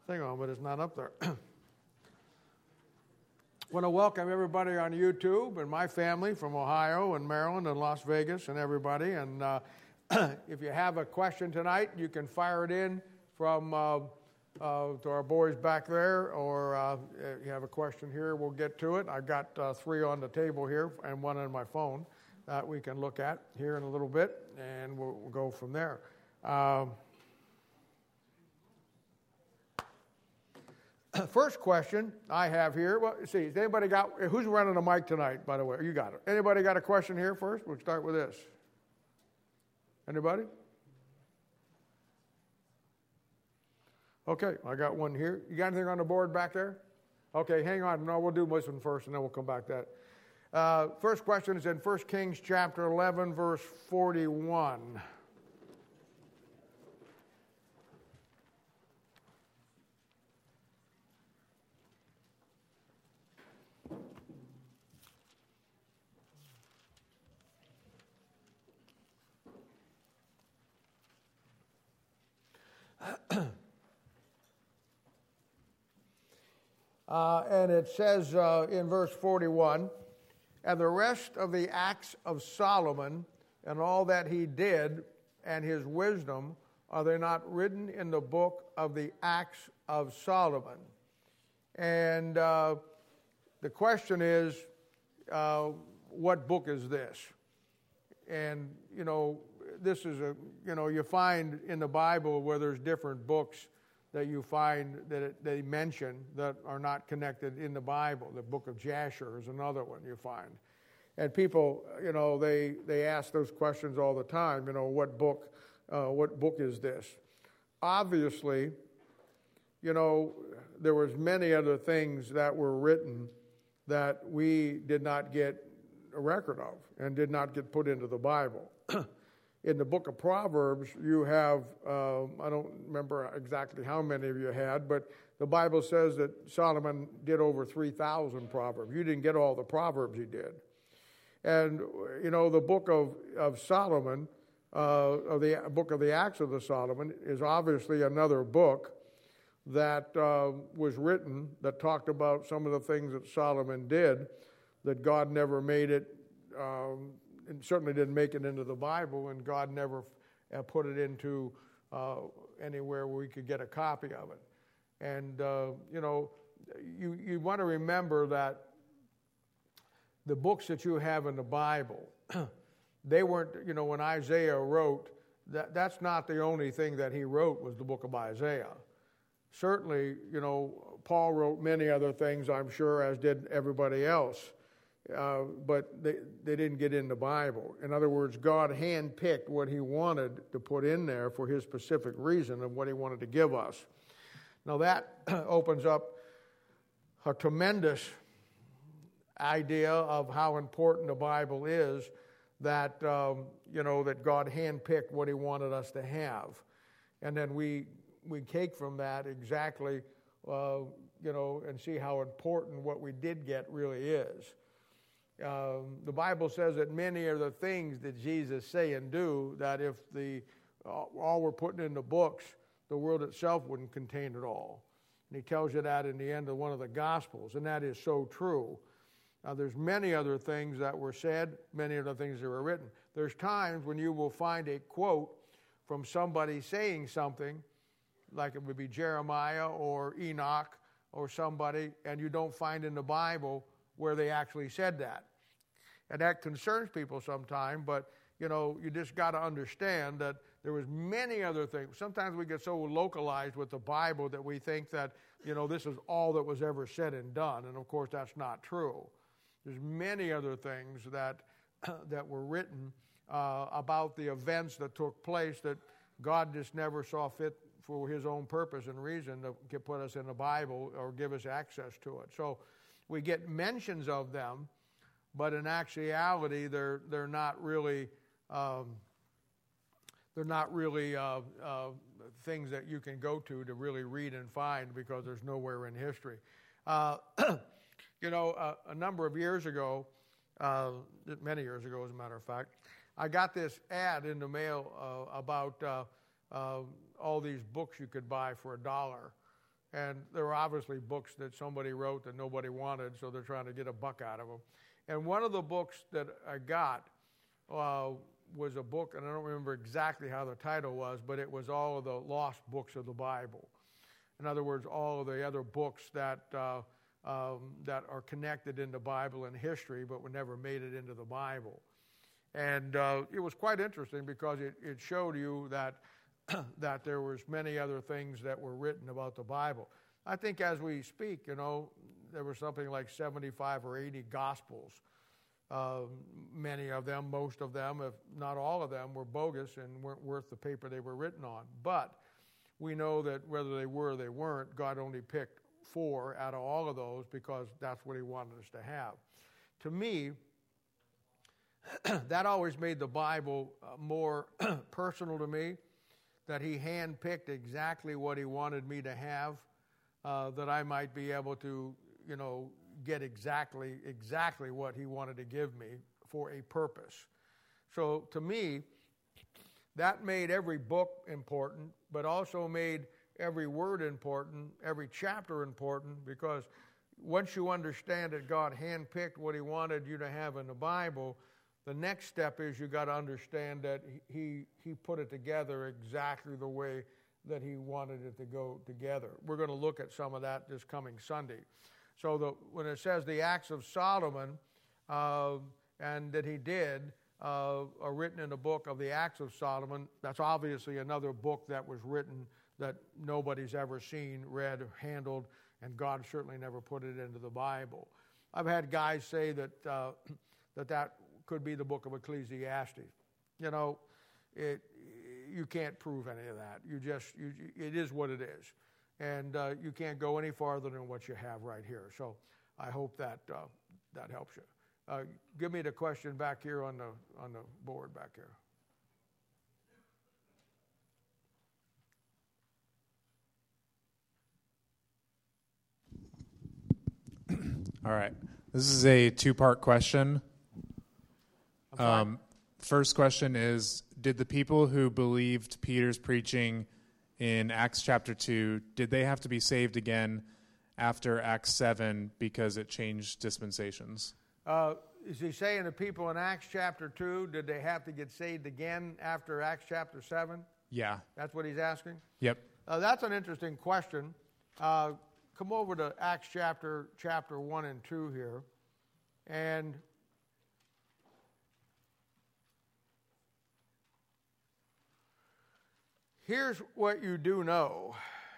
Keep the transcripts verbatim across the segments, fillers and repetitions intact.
thing on, but it's not up there. I want to welcome everybody on YouTube and my family from Ohio and Maryland and Las Vegas and everybody. And uh, if you have a question tonight, you can fire it in from uh, uh, to our boys back there, or uh, if you have a question here, we'll get to it. I've got uh, three on the table here and one on my phone that we can look at here in a little bit, and we'll, we'll go from there. Um, First question I have here, well, see, has anybody got, who's running the mic tonight, by the way? You got it. Anybody got a question here first? We'll start with this. Anybody? Okay, I got one here. You got anything on the board back there? Okay, hang on. No, we'll do this one first, and then we'll come back to that. Uh, first question is in First Kings chapter eleven, verse forty-one. Uh, and it says uh, in verse forty-one, and the rest of the acts of Solomon and all that he did and his wisdom, are they not written in the book of the acts of Solomon? And uh, the question is, uh, what book is this? And, you know, this is a, you know, you find in the Bible where there's different books that you find that it, they mention that are not connected in the Bible. The book of Jasher is another one you find. And people, you know, they, they ask those questions all the time, you know, what book, uh, what book is this? Obviously, you know, there was many other things that were written that we did not get a record of and did not get put into the Bible. In the book of Proverbs, you have, uh, I don't remember exactly how many of you had, but the Bible says that Solomon did over three thousand Proverbs. You didn't get all the Proverbs he did. And, you know, the book of, of Solomon, uh, of the book of the Acts of the Solomon, is obviously another book that uh, was written that talked about some of the things that Solomon did, that God never made it, um, and certainly didn't make it into the Bible, and God never uh, put it into uh, anywhere where we could get a copy of it. And, uh, you know, you, you want to remember that the books that you have in the Bible, they weren't, you know, when Isaiah wrote, that, that's not the only thing that he wrote was the book of Isaiah. Certainly, you know, Paul wrote many other things, I'm sure, as did everybody else. Uh, but they, they didn't get in the Bible. In other words, God handpicked what he wanted to put in there for his specific reason of what he wanted to give us. Now that opens up a tremendous idea of how important the Bible is, that, um, you know, that God handpicked what he wanted us to have. And then we, we take from that exactly, uh, you know, and see how important what we did get really is. Um, the Bible says that many are the things that Jesus say and do that if the uh, all were put in the books, the world itself wouldn't contain it all. And he tells you that in the end of one of the Gospels, and that is so true. Now, there's many other things that were said, many other things that were written. There's times when you will find a quote from somebody saying something, like it would be Jeremiah or Enoch or somebody, and you don't find in the Bible where they actually said that. And that concerns people sometimes, but, you know, you just got to understand that there was many other things. Sometimes we get so localized with the Bible that we think that, you know, this is all that was ever said and done. And, of course, that's not true. There's many other things that, that were written uh, about the events that took place that God just never saw fit for his own purpose and reason to put us in the Bible or give us access to it. So we get mentions of them, but in actuality, they're they're not really um, they're not really uh, uh, things that you can go to to really read and find, because there's nowhere in history. Uh, you know, uh, a number of years ago, uh, many years ago, as a matter of fact, I got this ad in the mail uh, about uh, uh, all these books you could buy for a dollar. And there were obviously books that somebody wrote that nobody wanted, so they're trying to get a buck out of them. And one of the books that I got uh, was a book, and I don't remember exactly how the title was, but it was all of the lost books of the Bible. In other words, all of the other books that uh, um, that are connected in the Bible and history, but were never made it into the Bible. And uh, it was quite interesting because it, it showed you that that there was many other things that were written about the Bible. I think as we speak, you know, there was something like seventy-five or eighty Gospels. Uh, many of them, most of them, if not all of them, were bogus and weren't worth the paper they were written on. But we know that whether they were or they weren't, God only picked four out of all of those because that's what he wanted us to have. To me, that always made the Bible uh, more personal to me, that he handpicked exactly what he wanted me to have, uh, that I might be able to, you know, get exactly exactly what he wanted to give me for a purpose. So to me, that made every book important, but also made every word important, every chapter important, because once you understand that God handpicked what he wanted you to have in the Bible, the next step is you got to understand that he he put it together exactly the way that he wanted it to go together. We're going to look at some of that this coming Sunday. So the, when it says the Acts of Solomon, uh, and that he did, uh, are written in the book of the Acts of Solomon, that's obviously another book that was written that nobody's ever seen, read, or handled, and God certainly never put it into the Bible. I've had guys say that uh, that that could be the book of Ecclesiastes. You know, it you can't prove any of that. You just, you, it is what it is. And uh, you can't go any farther than what you have right here. So I hope that uh, that helps you. Uh, give me the question back here on the on the board back here. All right. This is a two-part question. Um, first question is, did the people who believed Peter's preaching in Acts chapter two, did they have to be saved again after Acts seven because it changed dispensations? Uh, is he saying the people in Acts chapter two, did they have to get saved again after Acts chapter seven? Yeah. That's what he's asking? Yep. Uh, that's an interesting question. Uh, come over to Acts chapter chapter one and two here. And here's what you do know.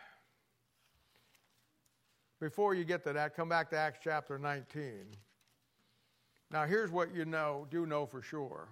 Before you get to that, come back to Acts chapter nineteen. Now, here's what you know, do know for sure.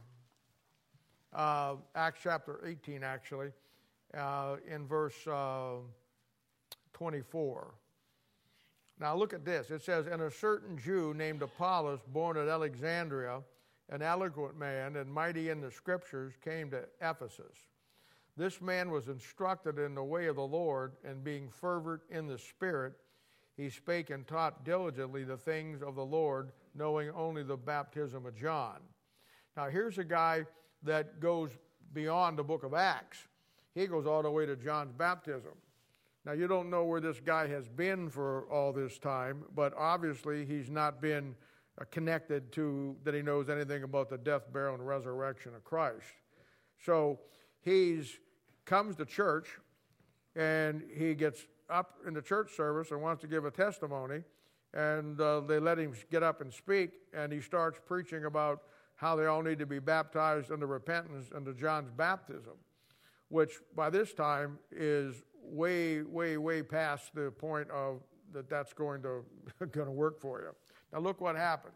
Uh, Acts chapter eighteen, actually, uh, in verse uh, twenty-four. Now, look at this. It says, "And a certain Jew named Apollos, born at Alexandria, an eloquent man and mighty in the Scriptures, came to Ephesus. This man was instructed in the way of the Lord, and being fervent in the Spirit, he spake and taught diligently the things of the Lord, knowing only the baptism of John." Now, here's a guy that goes beyond the book of Acts. He goes all the way to John's baptism. Now, you don't know where this guy has been for all this time, but obviously he's not been connected to that he knows anything about the death, burial, and resurrection of Christ. So he's comes to church, and he gets up in the church service and wants to give a testimony, and uh, they let him get up and speak, and he starts preaching about how they all need to be baptized under repentance under John's baptism, which by this time is way, way, way past the point of that that's going to going to work for you. Now look what happens.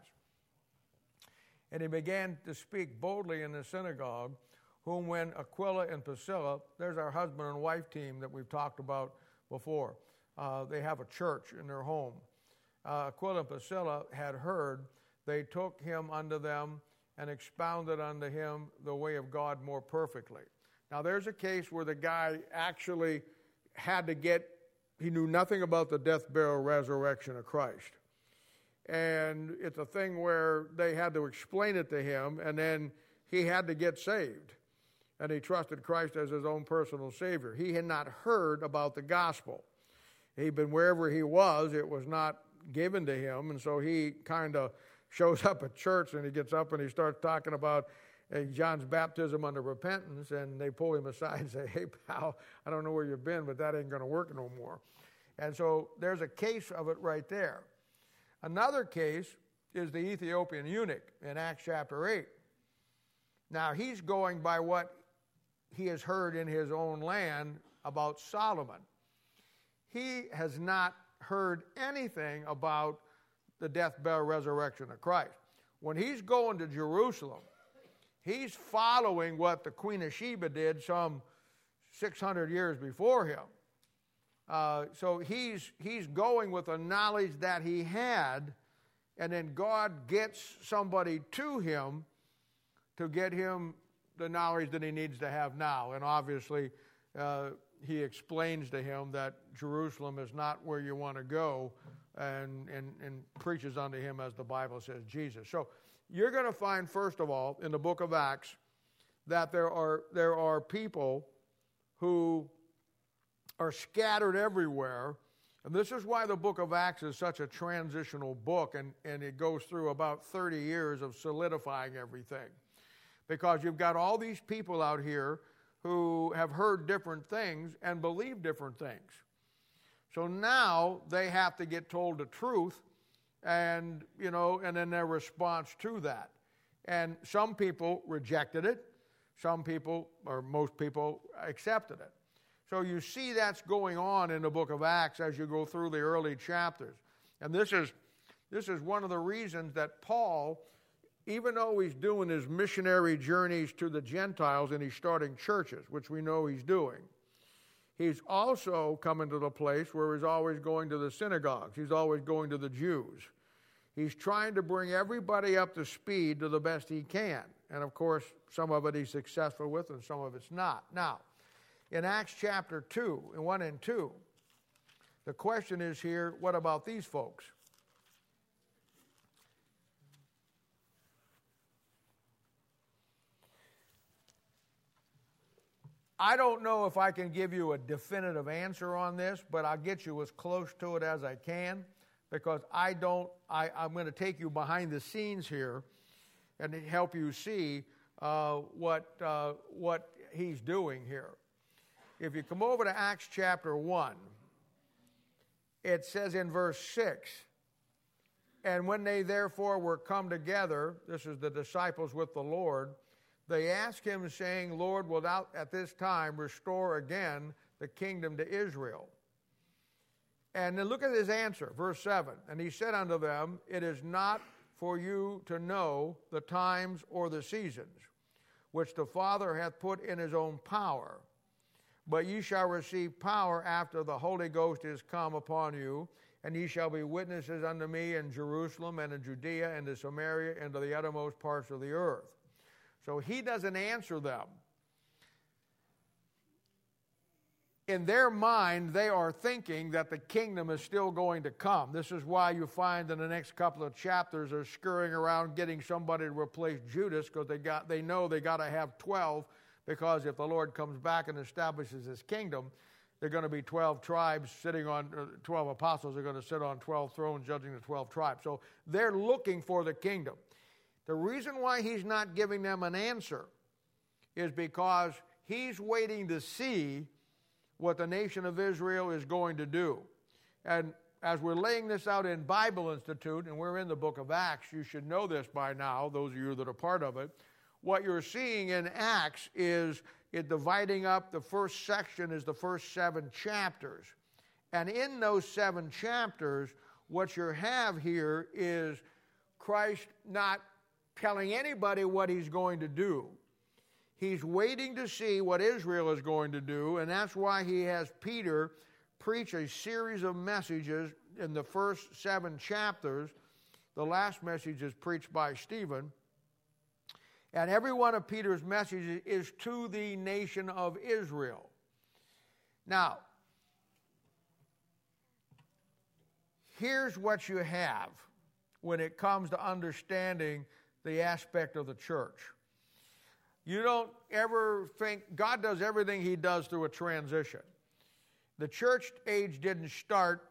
"And he began to speak boldly in the synagogue, whom when Aquila and Priscilla," there's our husband and wife team that we've talked about before. Uh, they have a church in their home. Uh, Aquila and Priscilla had heard, they took him unto them and expounded unto him the way of God more perfectly. Now there's a case where the guy actually had to get, he knew nothing about the death, burial, resurrection of Christ. And it's a thing where they had to explain it to him, and then he had to get saved. And he trusted Christ as his own personal Savior. He had not heard about the gospel. He'd been wherever he was, it was not given to him, and so he kind of shows up at church, and he gets up and he starts talking about uh, John's baptism under repentance, and they pull him aside and say, hey, pal, I don't know where you've been, but that ain't going to work no more. And so there's a case of it right there. Another case is the Ethiopian eunuch in Acts chapter eight. Now, he's going by what he has heard in his own land about Solomon. He has not heard anything about the death, burial, resurrection of Christ. When he's going to Jerusalem, he's following what the Queen of Sheba did some six hundred years before him. Uh, so he's he's going with the knowledge that he had, and then God gets somebody to him to get him the knowledge that he needs to have now. And obviously, uh, he explains to him that Jerusalem is not where you want to go, and, and, and preaches unto him, as the Bible says, Jesus. So you're going to find, first of all, in the book of Acts, that there are there are people who are scattered everywhere. And this is why the book of Acts is such a transitional book, and, and it goes through about thirty years of solidifying everything. Because you've got all these people out here who have heard different things and believe different things. So now they have to get told the truth, and, you know, and then their response to that. And some people rejected it. Some people, or most people, accepted it. So you see that's going on in the book of Acts as you go through the early chapters. And this is this is one of the reasons that Paul, even though he's doing his missionary journeys to the Gentiles and he's starting churches, which we know he's doing, he's also coming to the place where he's always going to the synagogues. He's always going to the Jews. He's trying to bring everybody up to speed to the best he can. And of course, some of it he's successful with and some of it's not. Now, in Acts chapter two, and one and two, the question is here, what about these folks? I don't know if I can give you a definitive answer on this, but I'll get you as close to it as I can, because I don't, I, I'm going to take you behind the scenes here and help you see uh, what, uh, what he's doing here. If you come over to Acts chapter one, it says in verse six, and when they therefore were come together, this is the disciples with the Lord, they asked him, saying, Lord, wilt thou at this time restore again the kingdom to Israel? And then look at his answer, verse seven. And he said unto them, it is not for you to know the times or the seasons, which the Father hath put in his own power. But ye shall receive power after the Holy Ghost is come upon you, and ye shall be witnesses unto me in Jerusalem and in Judea and in Samaria and to the uttermost parts of the earth. So he doesn't answer them. In their mind, they are thinking that the kingdom is still going to come. This is why you find in the next couple of chapters they're scurrying around getting somebody to replace Judas, because they got they know they got to have twelve, because if the Lord comes back and establishes his kingdom, they're going to be twelve tribes sitting on, uh, twelve apostles are going to sit on twelve thrones judging the twelve tribes. So they're looking for the kingdom. The reason why he's not giving them an answer is because he's waiting to see what the nation of Israel is going to do. And as we're laying this out in Bible Institute, and we're in the book of Acts, you should know this by now, those of you that are part of it. What you're seeing in Acts is it dividing up, the first section is the first seven chapters. And in those seven chapters, what you have here is Christ not telling anybody what he's going to do. He's waiting to see what Israel is going to do, and that's why he has Peter preach a series of messages in the first seven chapters. The last message is preached by Stephen. And every one of Peter's messages is to the nation of Israel. Now, here's what you have when it comes to understanding the aspect of the church. You don't ever think, God does everything he does through a transition. The church age didn't start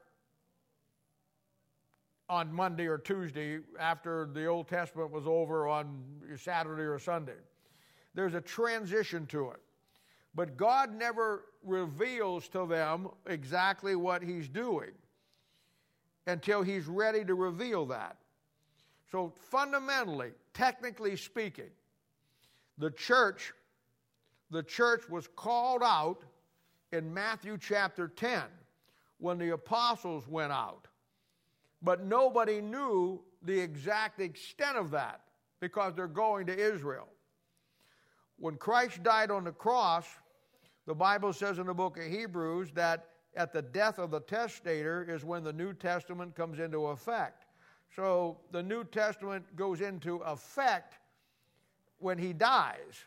on Monday or Tuesday after the Old Testament was over on Saturday or Sunday. There's a transition to it. But God never reveals to them exactly what he's doing until he's ready to reveal that. So fundamentally, technically speaking, the church, the church was called out in Matthew chapter ten when the apostles went out. But nobody knew the exact extent of that because they're going to Israel. When Christ died on the cross, the Bible says in the book of Hebrews that at the death of the testator is when the New Testament comes into effect. So the New Testament goes into effect when he dies.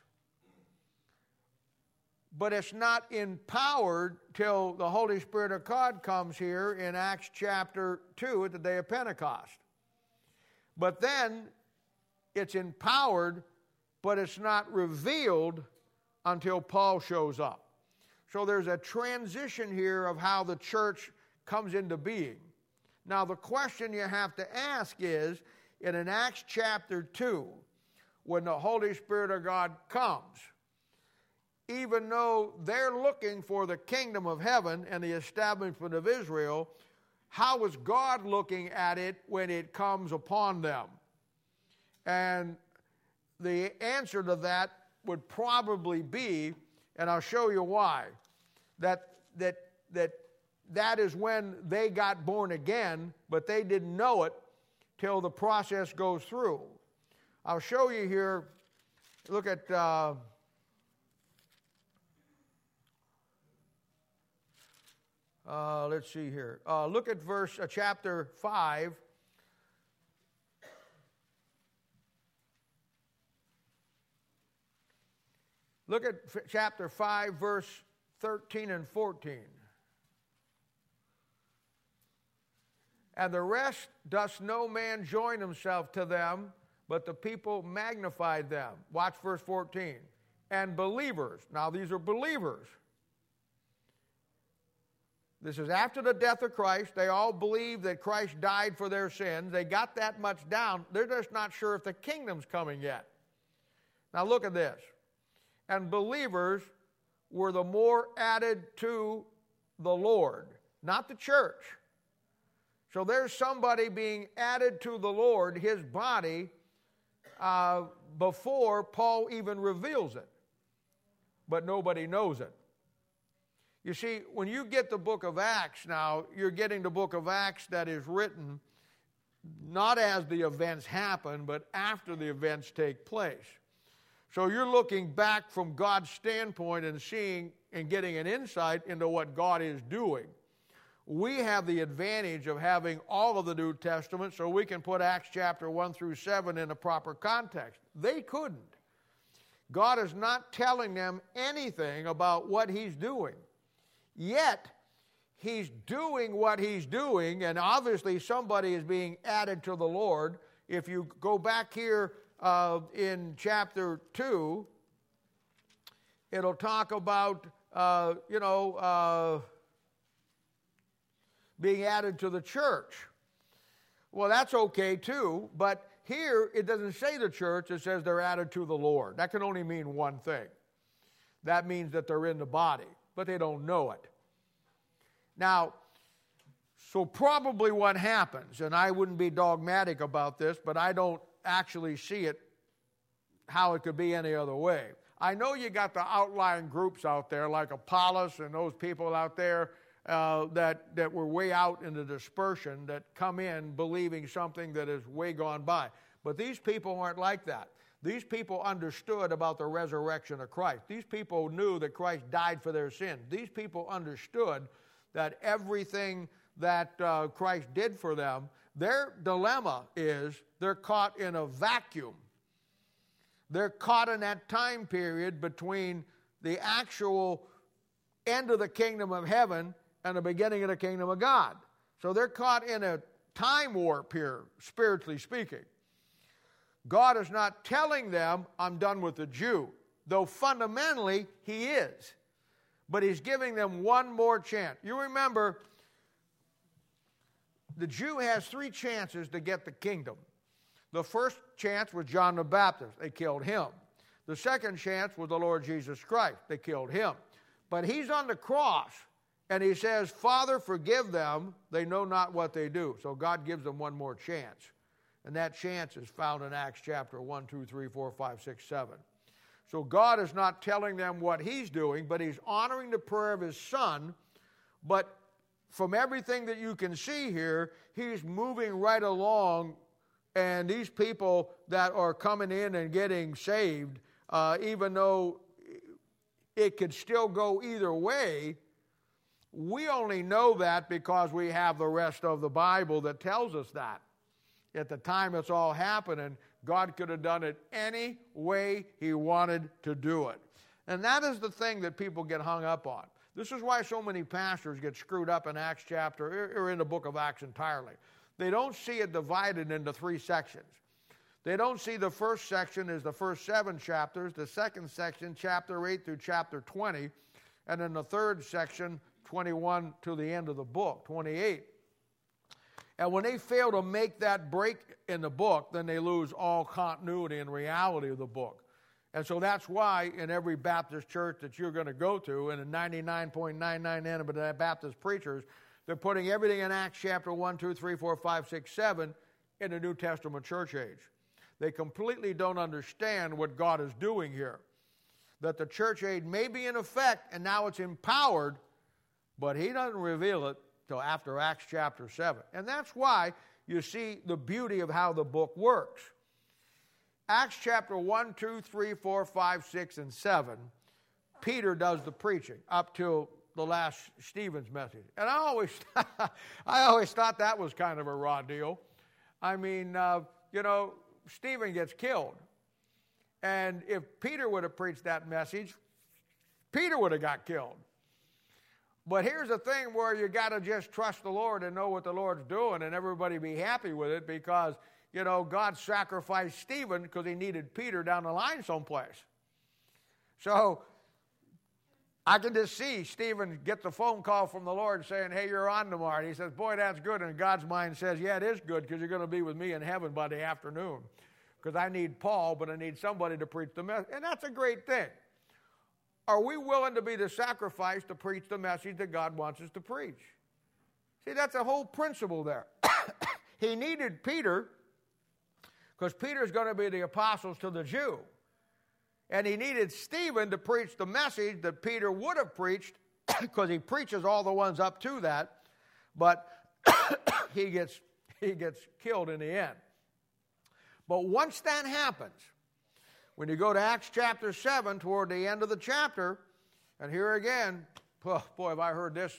But it's not empowered till the Holy Spirit of God comes here in Acts chapter two at the day of Pentecost. But then it's empowered, but it's not revealed until Paul shows up. So there's a transition here of how the church comes into being. Now the question you have to ask is, in an Acts chapter two, when the Holy Spirit of God comes, even though they're looking for the kingdom of heaven and the establishment of Israel, how is God looking at it when it comes upon them? And the answer to that would probably be, and I'll show you why, that that that that is when they got born again, but they didn't know it till the process goes through. I'll show you here. Look at uh, uh, let's see here. Uh, look at verse uh, chapter five. Look at f- chapter five, verse thirteen and fourteen. And the rest does no man join himself to them, but the people magnified them. Watch verse fourteen. And believers. Now these are believers. This is after the death of Christ. They all believe that Christ died for their sins. They got that much down. They're just not sure if the kingdom's coming yet. Now look at this. And believers were the more added to the Lord, not the church. So there's somebody being added to the Lord, his body, uh, before Paul even reveals it. But nobody knows it. You see, when you get the book of Acts now, you're getting the book of Acts that is written not as the events happen, but after the events take place. So you're looking back from God's standpoint and seeing and getting an insight into what God is doing. We have the advantage of having all of the New Testament, so we can put Acts chapter one through seven in a proper context. They couldn't. God is not telling them anything about what he's doing. Yet, he's doing what he's doing, and obviously somebody is being added to the Lord. If you go back here uh, in chapter two, it'll talk about, uh, you know, uh, being added to the church. Well, that's okay too, but here it doesn't say the church, it says they're added to the Lord. That can only mean one thing. That means that they're in the body, but they don't know it. Now, so probably what happens, and I wouldn't be dogmatic about this, but I don't actually see it how it could be any other way. I know you got the outlying groups out there like Apollos and those people out there uh, that, that were way out in the dispersion that come in believing something that is way gone by. But these people aren't like that. These people understood about the resurrection of Christ. These people knew that Christ died for their sins. These people understood that everything that uh, Christ did for them, their dilemma is they're caught in a vacuum. They're caught in that time period between the actual end of the kingdom of heaven and the beginning of the kingdom of God. So they're caught in a time warp here, spiritually speaking. God is not telling them, I'm done with the Jew, though fundamentally he is. but he's giving them one more chance. You remember, the Jew has three chances to get the kingdom. The first chance was John the Baptist. They killed him. The second chance was the Lord Jesus Christ. They killed him. But he's on the cross, and he says, Father, forgive them. They know not what they do. So God gives them one more chance. And that chance is found in Acts chapter one, two, three, four, five, six, seven. So God is not telling them what he's doing, but he's honoring the prayer of his Son. But from everything that you can see here, he's moving right along, and these people that are coming in and getting saved, uh, even though it could still go either way, we only know that because we have the rest of the Bible that tells us that. At the time it's all happening, God could have done it any way he wanted to do it. And that is the thing that people get hung up on. This is why so many pastors get screwed up in Acts chapter, or in the book of Acts entirely. They don't see it divided into three sections. They don't see the first section as the first seven chapters, the second section, chapter eight through chapter twenty, and then the third section, twenty-one to the end of the book, twenty-eight. And when they fail to make that break in the book, then they lose all continuity and reality of the book. And so that's why in every Baptist church that you're going to go to, and in ninety-nine point nine nine percent of the Baptist preachers, they're putting everything in Acts chapter one, two, three, four, five, six, seven in the New Testament church age. They completely don't understand what God is doing here. That the church age may be in effect, and now it's empowered, but he doesn't reveal it till after Acts chapter seven. And that's why you see the beauty of how the book works. Acts chapter one, two, three, four, five, six, and seven, Peter does the preaching up till the last Stephen's message. And I always, I always thought that was kind of a raw deal. I mean, uh, you know, Stephen gets killed. And if Peter would have preached that message, Peter would have got killed. But here's the thing where you got to just trust the Lord and know what the Lord's doing, and everybody be happy with it, because, you know, God sacrificed Stephen because he needed Peter down the line someplace. So I can just see Stephen get the phone call from the Lord saying, hey, you're on tomorrow. And he says, boy, that's good. And God's mind says, yeah, it is good, because you're going to be with me in heaven by the afternoon. Because I need Paul, but I need somebody to preach the message. And that's a great thing. Are we willing to be the sacrifice to preach the message that God wants us to preach? See, that's a whole principle there. He needed Peter, because Peter's going to be the apostles to the Jew. And he needed Stephen to preach the message that Peter would have preached, because he preaches all the ones up to that, but he gets, he gets killed in the end. But once that happens, when you go to Acts chapter seven, toward the end of the chapter, and here again, oh, boy, have I heard this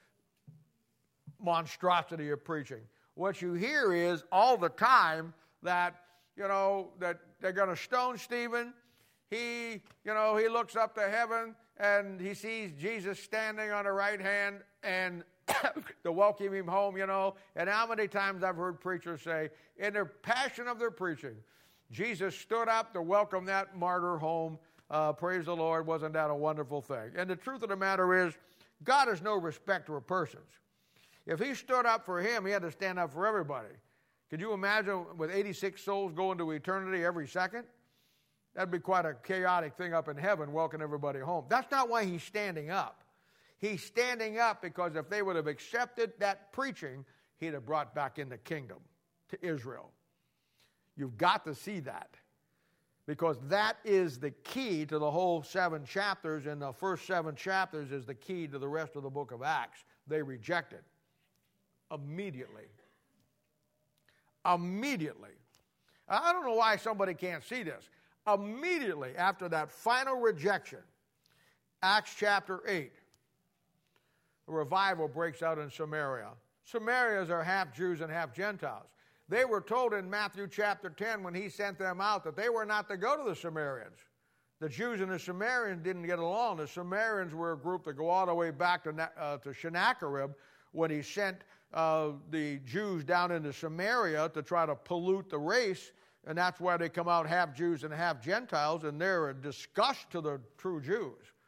monstrosity of preaching. What you hear is all the time that, you know, that they're going to stone Stephen. He, you know, he looks up to heaven and he sees Jesus standing on the right hand and to welcome him home, you know. And how many times I've heard preachers say, in their passion of their preaching, Jesus stood up to welcome that martyr home. Uh, praise the Lord. Wasn't that a wonderful thing? And the truth of the matter is, God is no respecter of persons. If he stood up for him, he had to stand up for everybody. Could you imagine with eighty-six souls going to eternity every second? That'd be quite a chaotic thing up in heaven, welcoming everybody home. That's not why he's standing up. He's standing up because if they would have accepted that preaching, he'd have brought back in the kingdom to Israel. You've got to see that, because that is the key to the whole seven chapters, and the first seven chapters is the key to the rest of the book of Acts. They rejected immediately. Immediately. I don't know why somebody can't see this. Immediately after that final rejection, Acts chapter eight, a revival breaks out in Samaria. Samaritans are half Jews and half Gentiles. They were told in Matthew chapter ten, when he sent them out, that they were not to go to the Samaritans. The Jews and the Samaritans didn't get along. The Samaritans were a group that go all the way back to, uh, to Sennacherib, when he sent uh, the Jews down into Samaria to try to pollute the race. And that's why they come out half Jews and half Gentiles, and they're a disgust to the true Jews.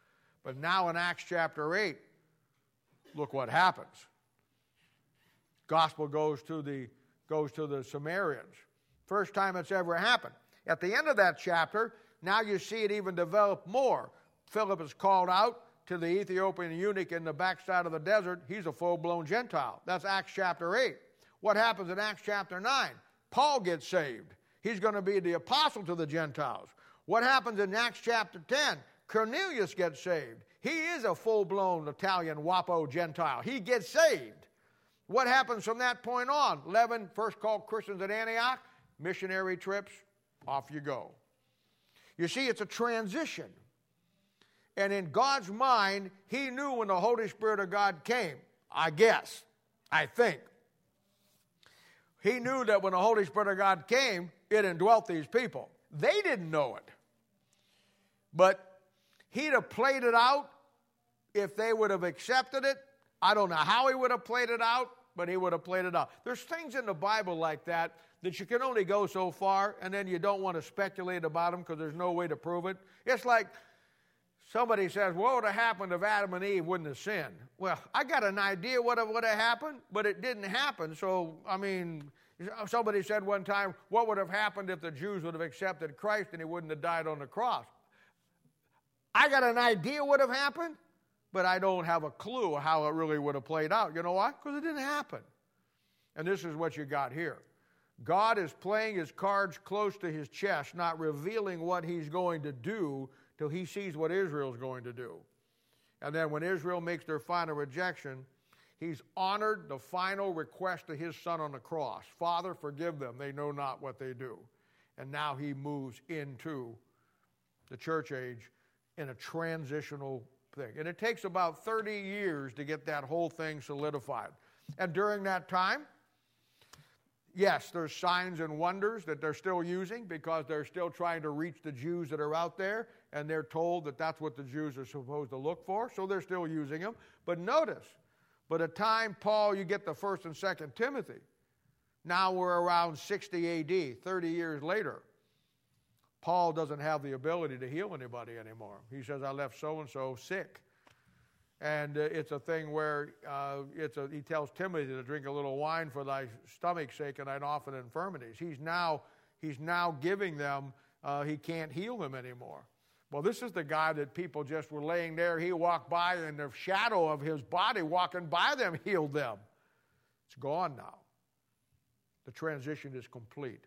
But now in Acts chapter eight, look what happens. Gospel goes to the goes to the Samaritans. First time it's ever happened. At the end of that chapter, now you see it even develop more. Philip is called out to the Ethiopian eunuch in the backside of the desert. He's a full-blown Gentile. That's Acts chapter eight. What happens in Acts chapter nine? Paul gets saved. He's going to be the apostle to the Gentiles. What happens in Acts chapter ten? Cornelius gets saved. He is a full-blown Italian Wapo Gentile. He gets saved. What happens from that point on? Eleven first called Christians at Antioch, missionary trips, off you go. You see, it's a transition. And in God's mind, he knew when the Holy Spirit of God came, I guess, I think. He knew that when the Holy Spirit of God came, it indwelt these people. They didn't know it. But he'd have played it out if they would have accepted it. I don't know how he would have played it out, but he would have played it out. There's things in the Bible like that that you can only go so far, and then you don't want to speculate about them because there's no way to prove it. It's like somebody says, what would have happened if Adam and Eve wouldn't have sinned? Well, I got an idea what would have happened, but it didn't happen. So, I mean, somebody said one time, what would have happened if the Jews would have accepted Christ and he wouldn't have died on the cross? I got an idea what would have happened, but I don't have a clue how it really would have played out. You know why? Because it didn't happen. And this is what you got here. God is playing his cards close to his chest, not revealing what he's going to do till he sees what Israel's going to do. And then when Israel makes their final rejection, he's honored the final request of his son on the cross. Father, forgive them. They know not what they do. And now he moves into the church age in a transitional thing. And it takes about thirty years to get that whole thing solidified. And during that time, yes, there's signs and wonders that they're still using because they're still trying to reach the Jews that are out there, and they're told that that's what the Jews are supposed to look for, so they're still using them. But notice, by the time, Paul, you get the first and second Timothy, now we're around sixty A D, thirty years later. Paul doesn't have the ability to heal anybody anymore. He says, I left so-and-so sick. And uh, it's a thing where uh, it's a, he tells Timothy to drink a little wine for thy stomach's sake and thine often infirmities. He's now, he's now giving them, uh, he can't heal them anymore. Well, this is the guy that people just were laying there. He walked by and the shadow of his body walking by them healed them. It's gone now. The transition is complete.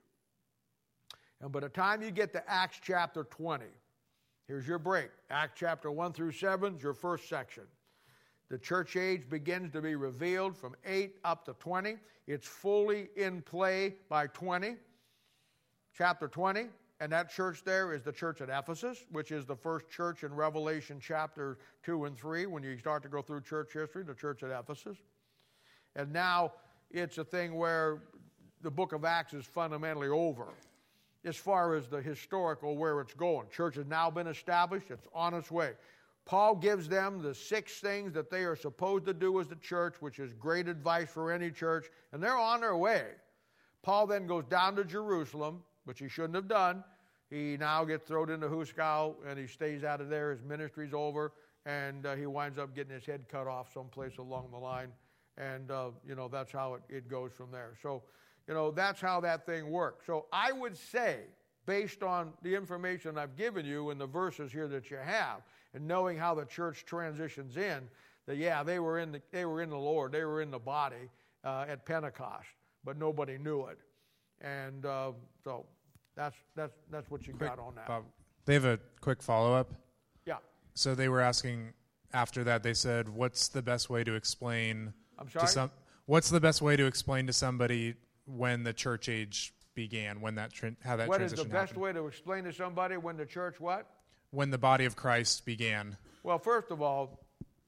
And by the time you get to Acts chapter twenty, here's your break. Acts chapter one through seven is your first section. The church age begins to be revealed from eight up to twenty. It's fully in play by twenty. Chapter twenty, and that church there is the church at Ephesus, which is the first church in Revelation chapter two and three. When you start to go through church history, the church at Ephesus. And now it's a thing where the book of Acts is fundamentally over as far as the historical where it's going. Church has now been established. It's on its way. Paul gives them the six things that they are supposed to do as the church, which is great advice for any church, and they're on their way. Paul then goes down to Jerusalem, which he shouldn't have done. He now gets thrown into Huskow, and he stays out of there. His ministry's over, and uh, he winds up getting his head cut off someplace along the line, and, uh, you know, that's how it, it goes from there. So, you know, that's how that thing works. So I would say, based on the information I've given you and the verses here that you have, and knowing how the church transitions in, that yeah, they were in the they were in the Lord, they were in the body uh, at Pentecost, but nobody knew it, and uh, so that's that's that's what you quick, got on that. Bob, they have a quick follow up. Yeah. So they were asking after that. They said, "What's the best way to explain?" I'm sorry. To some, what's the best way to explain to somebody when the church age began? When that tra- how that what transition is the best happened? way to explain to somebody when the church what? When the body of Christ began. Well, first of all,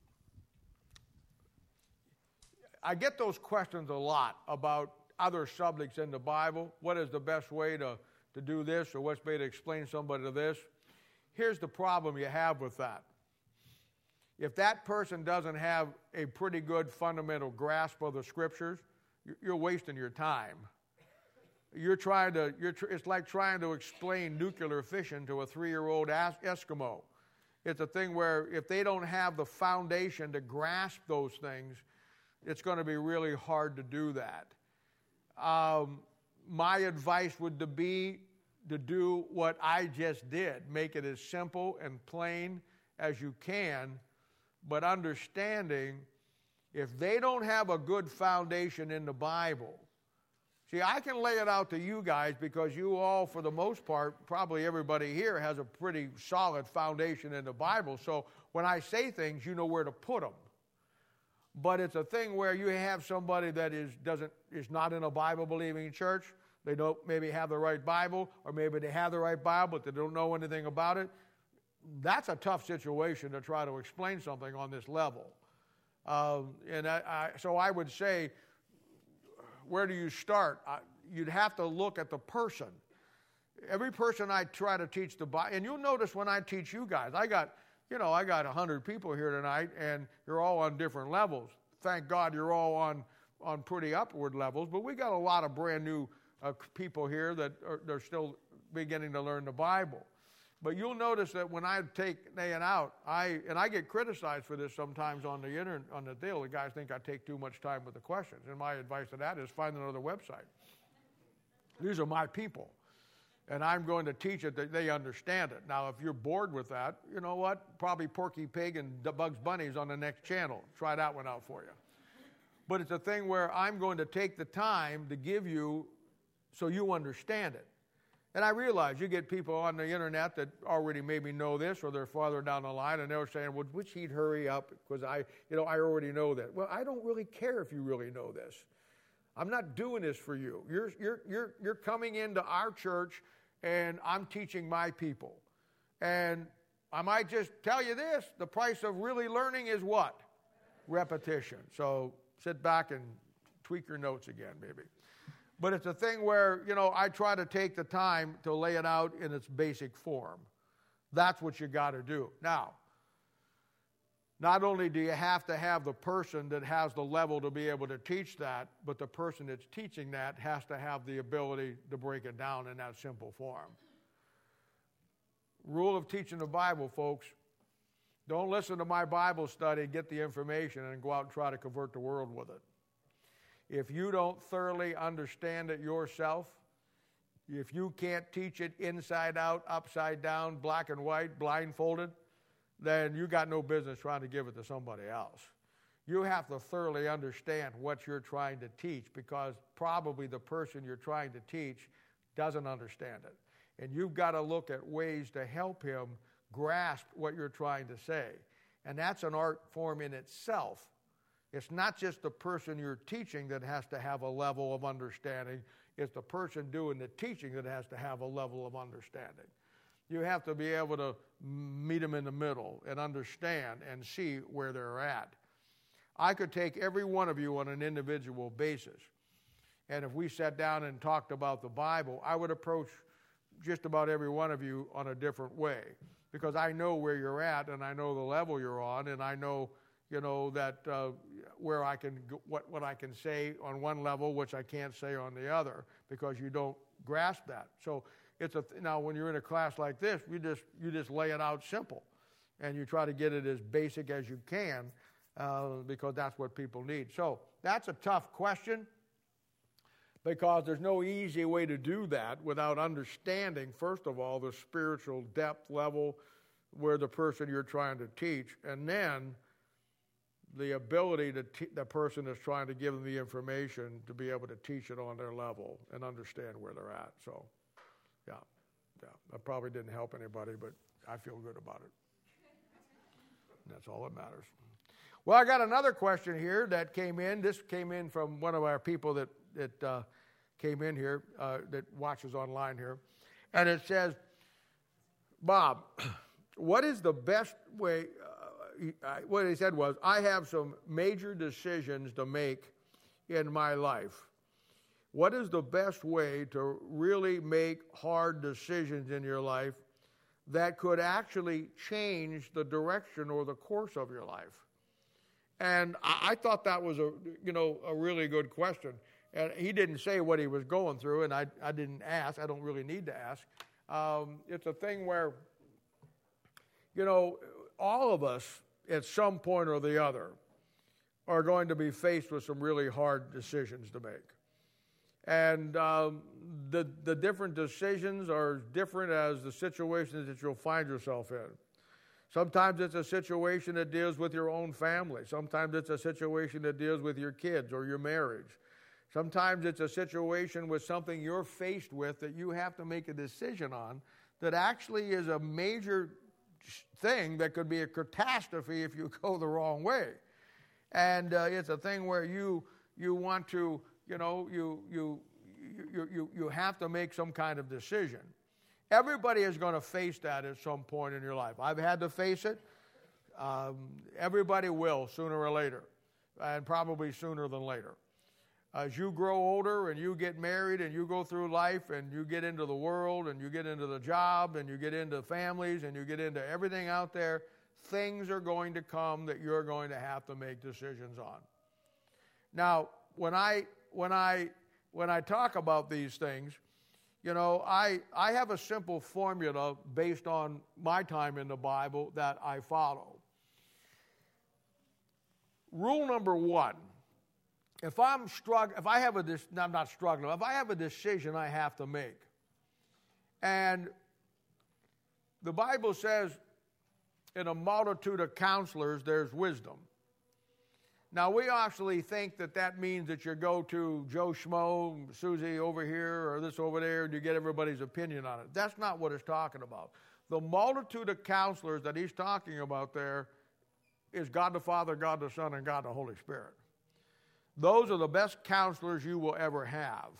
I get those questions a lot about other subjects in the Bible. What is the best way to, to do this, or what's the way to explain somebody to this? Here's the problem you have with that. If that person doesn't have a pretty good fundamental grasp of the Scriptures, you're wasting your time. You're trying to, you're tr- it's like trying to explain nuclear fission to a three-year-old Eskimo. it's a thing where if they don't have the foundation to grasp those things, it's going to be really hard to do that. Um, my advice would be to do what I just did. Make it as simple and plain as you can, but understanding if they don't have a good foundation in the Bible. See, I can lay it out to you guys because you all, for the most part, probably everybody here has a pretty solid foundation in the Bible. So when I say things, you know where to put them. But it's a thing where you have somebody that is doesn't is not in a Bible-believing church. They don't maybe have the right Bible, or maybe they have the right Bible, but they don't know anything about it. That's a tough situation to try to explain something on this level. Um, and I, I, so I would say, where do you start? I, you'd have to look at the person. Every person I try to teach the Bible, and you'll notice when I teach you guys, I got, you know, I got one hundred people here tonight, and you're all on different levels. Thank God you're all on, on pretty upward levels, but we got a lot of brand new uh, people here that are they're still beginning to learn the Bible. But you'll notice that when I take Nayan out, I and I get criticized for this sometimes on the internet, on the deal. The guys think I take too much time with the questions. And my advice to that is find another website. These are my people. And I'm going to teach it that they understand it. Now, if you're bored with that, you know what? Probably Porky Pig and Bugs Bunny's on the next channel. Try that one out for you. But it's a thing where I'm going to take the time to give you so you understand it. And I realize you get people on the internet that already maybe know this, or they're farther down the line, and they're saying, well, would he hurry up because I, you know, I already know that. Well, I don't really care if you really know this. I'm not doing this for you. You're, you're, you're, you're coming into our church, and I'm teaching my people. And I might just tell you this, the price of really learning is what? Repetition. So sit back and tweak your notes again, maybe. But it's a thing where, you know, I try to take the time to lay it out in its basic form. That's what you got to do. Now, not only do you have to have the person that has the level to be able to teach that, but the person that's teaching that has to have the ability to break it down in that simple form. Rule of teaching the Bible, folks. Don't listen to my Bible study, get the information, and go out and try to convert the world with it. If you don't thoroughly understand it yourself, if you can't teach it inside out, upside down, black and white, blindfolded, then you got no business trying to give it to somebody else. You have to thoroughly understand what you're trying to teach, because probably the person you're trying to teach doesn't understand it. And you've got to look at ways to help him grasp what you're trying to say. And that's an art form in itself. It's not just the person you're teaching that has to have a level of understanding. It's the person doing the teaching that has to have a level of understanding. You have to be able to meet them in the middle and understand and see where they're at. I could take every one of you on an individual basis, and if we sat down and talked about the Bible, I would approach just about every one of you on a different way, because I know where you're at, and I know the level you're on, and I know you know, that uh, where I can, what, what I can say on one level, which I can't say on the other, because you don't grasp that. So it's a, now when you're in a class like this, you just, you just lay it out simple, and you try to get it as basic as you can, uh, because that's what people need. So that's a tough question, because there's no easy way to do that without understanding, first of all, the spiritual depth level where the person you're trying to teach, and then the ability to te- the person is trying to give them the information to be able to teach it on their level and understand where they're at. So, yeah, yeah, that probably didn't help anybody, but I feel good about it. And that's all that matters. Well, I got another question here that came in. This came in from one of our people that that uh, came in here uh, that watches online here, and it says, Bob, what is the best way? What he said was, I have some major decisions to make in my life. What is the best way to really make hard decisions in your life that could actually change the direction or the course of your life? And I, I thought that was a you know a really good question. And he didn't say what he was going through, and I I didn't ask. I don't really need to ask. Um, it's a thing where, you know, all of us at some point or the other are going to be faced with some really hard decisions to make. And um, the, the different decisions are different as the situations that you'll find yourself in. Sometimes it's a situation that deals with your own family. Sometimes it's a situation that deals with your kids or your marriage. Sometimes it's a situation with something you're faced with that you have to make a decision on that actually is a major thing that could be a catastrophe if you go the wrong way. And uh, it's a thing where you you want to, you know, you you you you you have to make some kind of decision. Everybody is going to face that at some point in your life. I've had to face it. Um, everybody will sooner or later, and probably sooner than later. As you grow older and you get married and you go through life and you get into the world and you get into the job and you get into families and you get into everything out there, things are going to come that you're going to have to make decisions on. Now, when I when I when I talk about these things, you know, I I have a simple formula based on my time in the Bible that I follow. Rule number one: if I'm struggling, if I have a, I'm not struggling, if I have a decision I have to make, and the Bible says, in a multitude of counselors, there's wisdom. Now, we actually think that that means that you go to Joe Schmo, Susie over here, or this over there, and you get everybody's opinion on it. That's not what it's talking about. The multitude of counselors that he's talking about there is God the Father, God the Son, and God the Holy Spirit. Those are the best counselors you will ever have.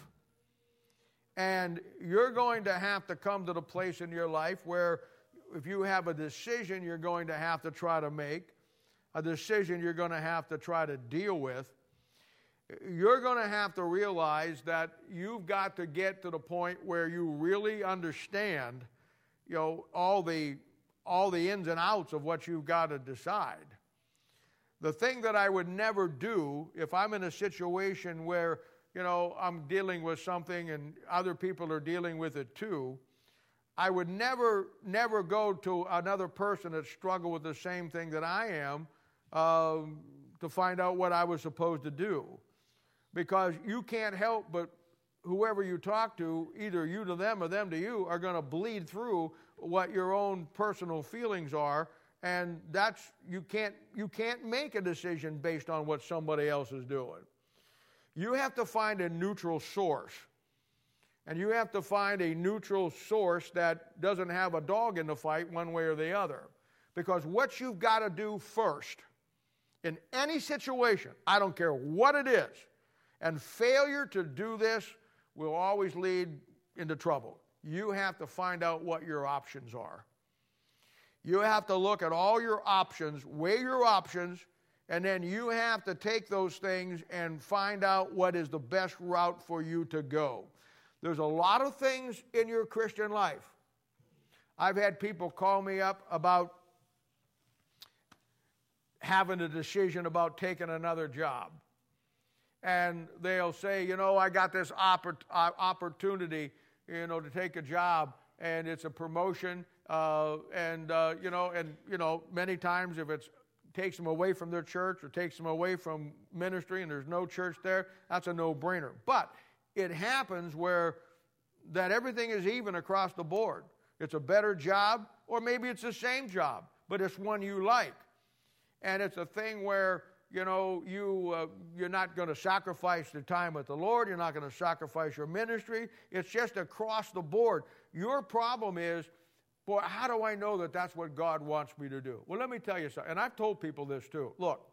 And you're going to have to come to the place in your life where if you have a decision you're going to have to try to make, a decision you're going to have to try to deal with, you're going to have to realize that you've got to get to the point where you really understand, you know, all the all the ins and outs of what you've got to decide. The thing that I would never do if I'm in a situation where, you know, I'm dealing with something and other people are dealing with it too, I would never, never go to another person that struggled with the same thing that I am um, to find out what I was supposed to do. Because you can't help but whoever you talk to, either you to them or them to you, are going to bleed through what your own personal feelings are. And that's, you can't, you can't make a decision based on what somebody else is doing. You have to find a neutral source. And you have to find a neutral source that doesn't have a dog in the fight one way or the other. Because what you've got to do first, in any situation, I don't care what it is, and failure to do this will always lead into trouble. You have to find out what your options are. You have to look at all your options, weigh your options, and then you have to take those things and find out what is the best route for you to go. There's a lot of things in your Christian life. I've had people call me up about having a decision about taking another job. And they'll say, you know, I got this oppor- opportunity, you know, to take a job, and it's a promotion, uh, and, uh, you know, and, you know, many times if it takes them away from their church or takes them away from ministry and there's no church there, that's a no-brainer. But it happens where that everything is even across the board. It's a better job, or maybe it's the same job, but it's one you like. And it's a thing where, you know, you, uh, you're not going to sacrifice the time with the Lord. You're not going to sacrifice your ministry. It's just across the board. Your problem is, boy, how do I know that that's what God wants me to do? Well, let me tell you something, and I've told people this too. Look,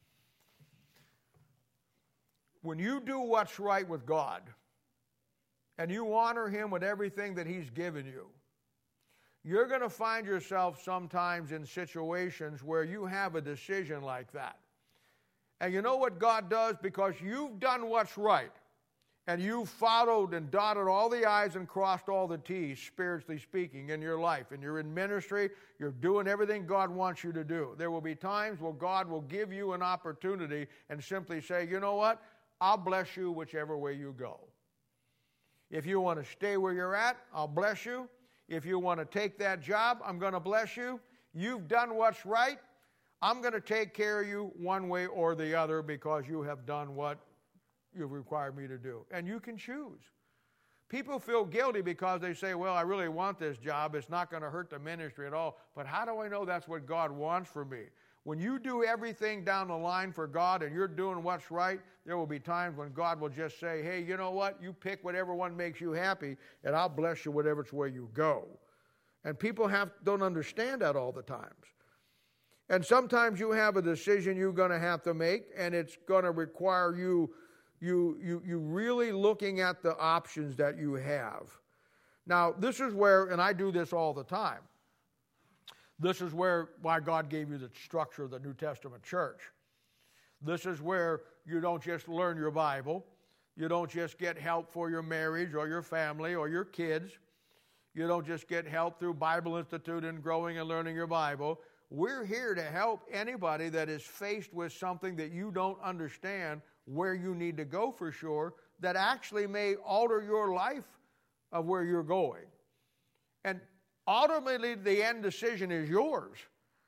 when you do what's right with God, and you honor Him with everything that He's given you, you're going to find yourself sometimes in situations where you have a decision like that. And you know what God does? Because you've done what's right, and you've followed and dotted all the I's and crossed all the T's, spiritually speaking, in your life, and you're in ministry, you're doing everything God wants you to do. There will be times where God will give you an opportunity and simply say, you know what? I'll bless you whichever way you go. If you want to stay where you're at, I'll bless you. If you want to take that job, I'm going to bless you. You've done what's right. I'm going to take care of you one way or the other because you have done what you've required me to do. And you can choose. People feel guilty because they say, well, I really want this job. It's not going to hurt the ministry at all. But how do I know that's what God wants for me? When you do everything down the line for God and you're doing what's right, there will be times when God will just say, hey, you know what? You pick whatever one makes you happy, and I'll bless you whatever way you go. And people have don't understand that all the times. And sometimes you have a decision you're going to have to make, and it's going to require you You, you, you really looking at the options that you have. Now, this is where, and I do this all the time, this is where, why God gave you the structure of the New Testament church. This is where you don't just learn your Bible. You don't just get help for your marriage or your family or your kids. You don't just get help through Bible Institute and growing and learning your Bible. We're here to help anybody that is faced with something that you don't understand where you need to go for sure, that actually may alter your life of where you're going. And ultimately, the end decision is yours.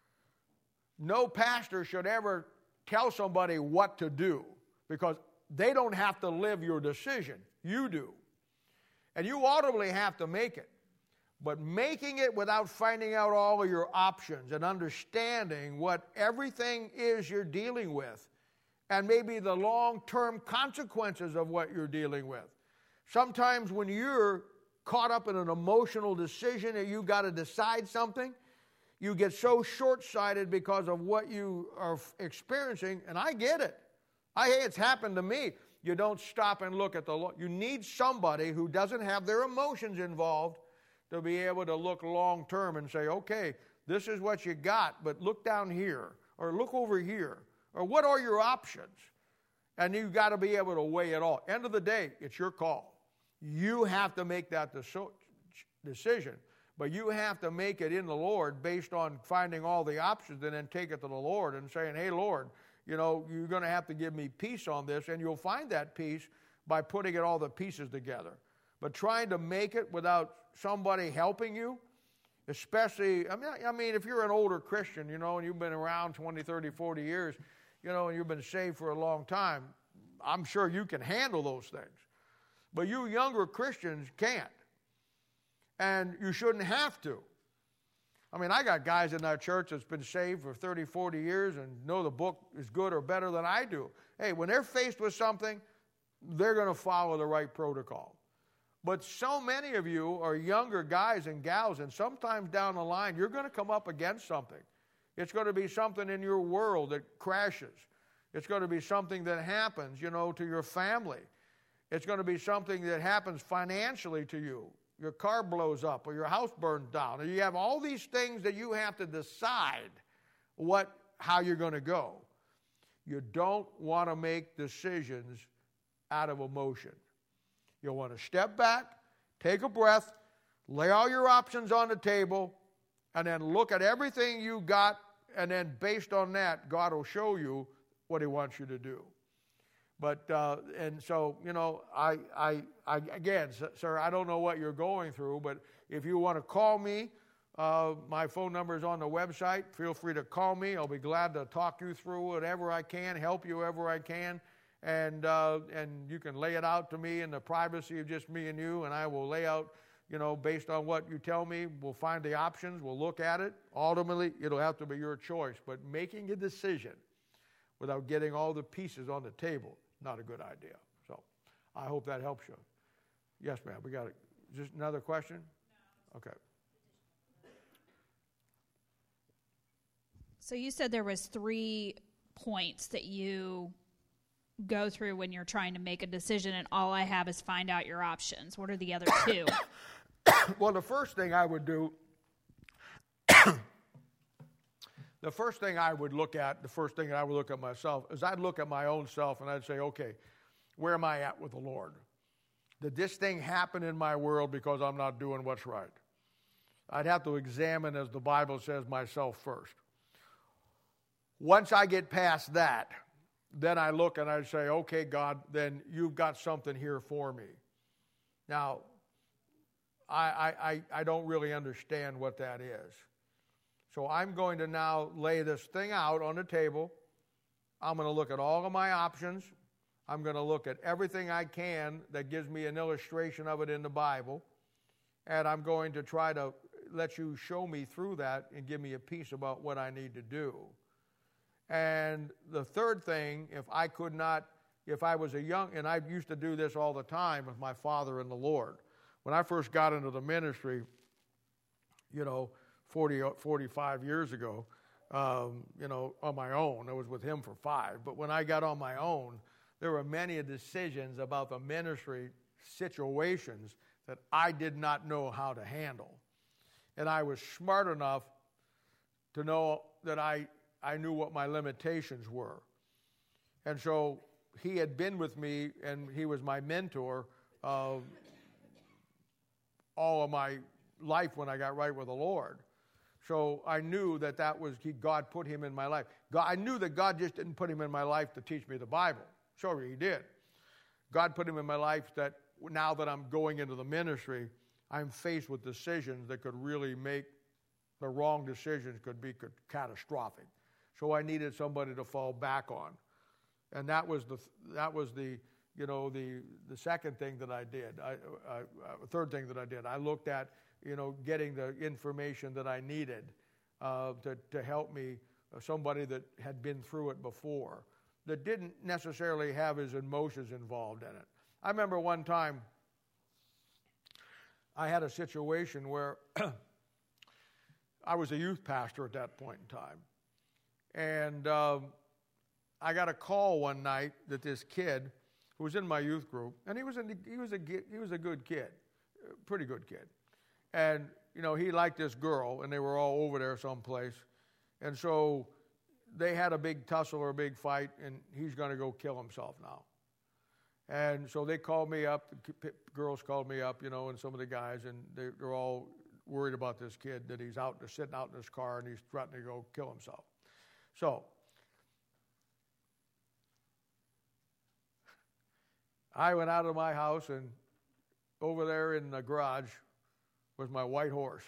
No pastor should ever tell somebody what to do because they don't have to live your decision. You do. And you ultimately have to make it. But making it without finding out all of your options and understanding what everything is you're dealing with, and maybe the long-term consequences of what you're dealing with. Sometimes when you're caught up in an emotional decision and you've got to decide something, you get so short-sighted because of what you are experiencing, and I get it. I, hey, it's happened to me. You don't stop and look at the Lord. You need somebody who doesn't have their emotions involved to be able to look long-term and say, okay, this is what you got, but look down here, or look over here. Or what are your options? And you've got to be able to weigh it all. End of the day, it's your call. You have to make that decision. But you have to make it in the Lord based on finding all the options and then take it to the Lord and saying, hey, Lord, you know, you're going to have to give me peace on this. And you'll find that peace by putting it all the pieces together. But trying to make it without somebody helping you, especially, I mean, I mean, if you're an older Christian, you know, and you've been around twenty, thirty, forty years, you know, and you've been saved for a long time, I'm sure you can handle those things. But you younger Christians can't. And you shouldn't have to. I mean, I got guys in our church that's been saved for thirty, forty years and know the book is good or better than I do. Hey, when they're faced with something, they're going to follow the right protocol. But so many of you are younger guys and gals, and sometimes down the line, you're going to come up against something. It's going to be something in your world that crashes. It's going to be something that happens, you know, to your family. It's going to be something that happens financially to you. Your car blows up or your house burns down. Or you have all these things that you have to decide what, how you're going to go. You don't want to make decisions out of emotion. You'll want to step back, take a breath, lay all your options on the table, and then look at everything you got, and then based on that, God will show you what he wants you to do. But, uh, and so, you know, I, I, I, again, sir, I don't know what you're going through, but if you want to call me, uh, my phone number is on the website. Feel free to call me. I'll be glad to talk you through whatever I can, help you wherever I can. And uh, and you can lay it out to me in the privacy of just me and you, and I will lay out, you know, based on what you tell me, we'll find the options, we'll look at it. Ultimately, it'll have to be your choice. But making a decision without getting all the pieces on the table, not a good idea. So I hope that helps you. Yes, ma'am. We got it. Just another question? No. Okay. So you said there was three points that you go through when you're trying to make a decision, and all I have is find out your options. What are the other two? Well, the first thing I would do, the first thing I would look at, the first thing I would look at myself, is I'd look at my own self and I'd say, okay, where am I at with the Lord? Did this thing happen in my world because I'm not doing what's right? I'd have to examine, as the Bible says, myself first. Once I get past that, then I look and I say, okay, God, then you've got something here for me. Now, I, I, I don't really understand what that is. So I'm going to now lay this thing out on the table. I'm going to look at all of my options. I'm going to look at everything I can that gives me an illustration of it in the Bible. And I'm going to try to let you show me through that and give me a piece about what I need to do. And the third thing, if I could not, if I was a young, and I used to do this all the time with my father in the Lord. When I first got into the ministry, you know, forty, forty-five years ago, um, you know, on my own. I was with him for five. But when I got on my own, there were many decisions about the ministry situations that I did not know how to handle. And I was smart enough to know that I, I knew what my limitations were. And so he had been with me, and he was my mentor uh, all of my life when I got right with the Lord. So I knew that that was, he, God put him in my life. God, I knew that God just didn't put him in my life to teach me the Bible. Sure, he did. God put him in my life that now that I'm going into the ministry, I'm faced with decisions that could really make, the wrong decisions could be could, catastrophic. So I needed somebody to fall back on. And that was the, that was the, you know, the, the second thing that I did. I, I, I, third thing that I did. I looked at, you know, getting the information that I needed uh, to, to help me, uh, somebody that had been through it before, that didn't necessarily have his emotions involved in it. I remember one time I had a situation where I was a youth pastor at that point in time. And um, I got a call one night that this kid who was in my youth group, and he was, in, he was, a, he was a good kid, a pretty good kid. And, you know, he liked this girl, and they were all over there someplace. And so they had a big tussle or a big fight, and he's going to go kill himself now. And so they called me up, the girls called me up, you know, and some of the guys, and they, they're all worried about this kid, that he's out, they're sitting out in his car, and he's threatening to go kill himself. So I went out of my house, and over there in the garage was my white horse.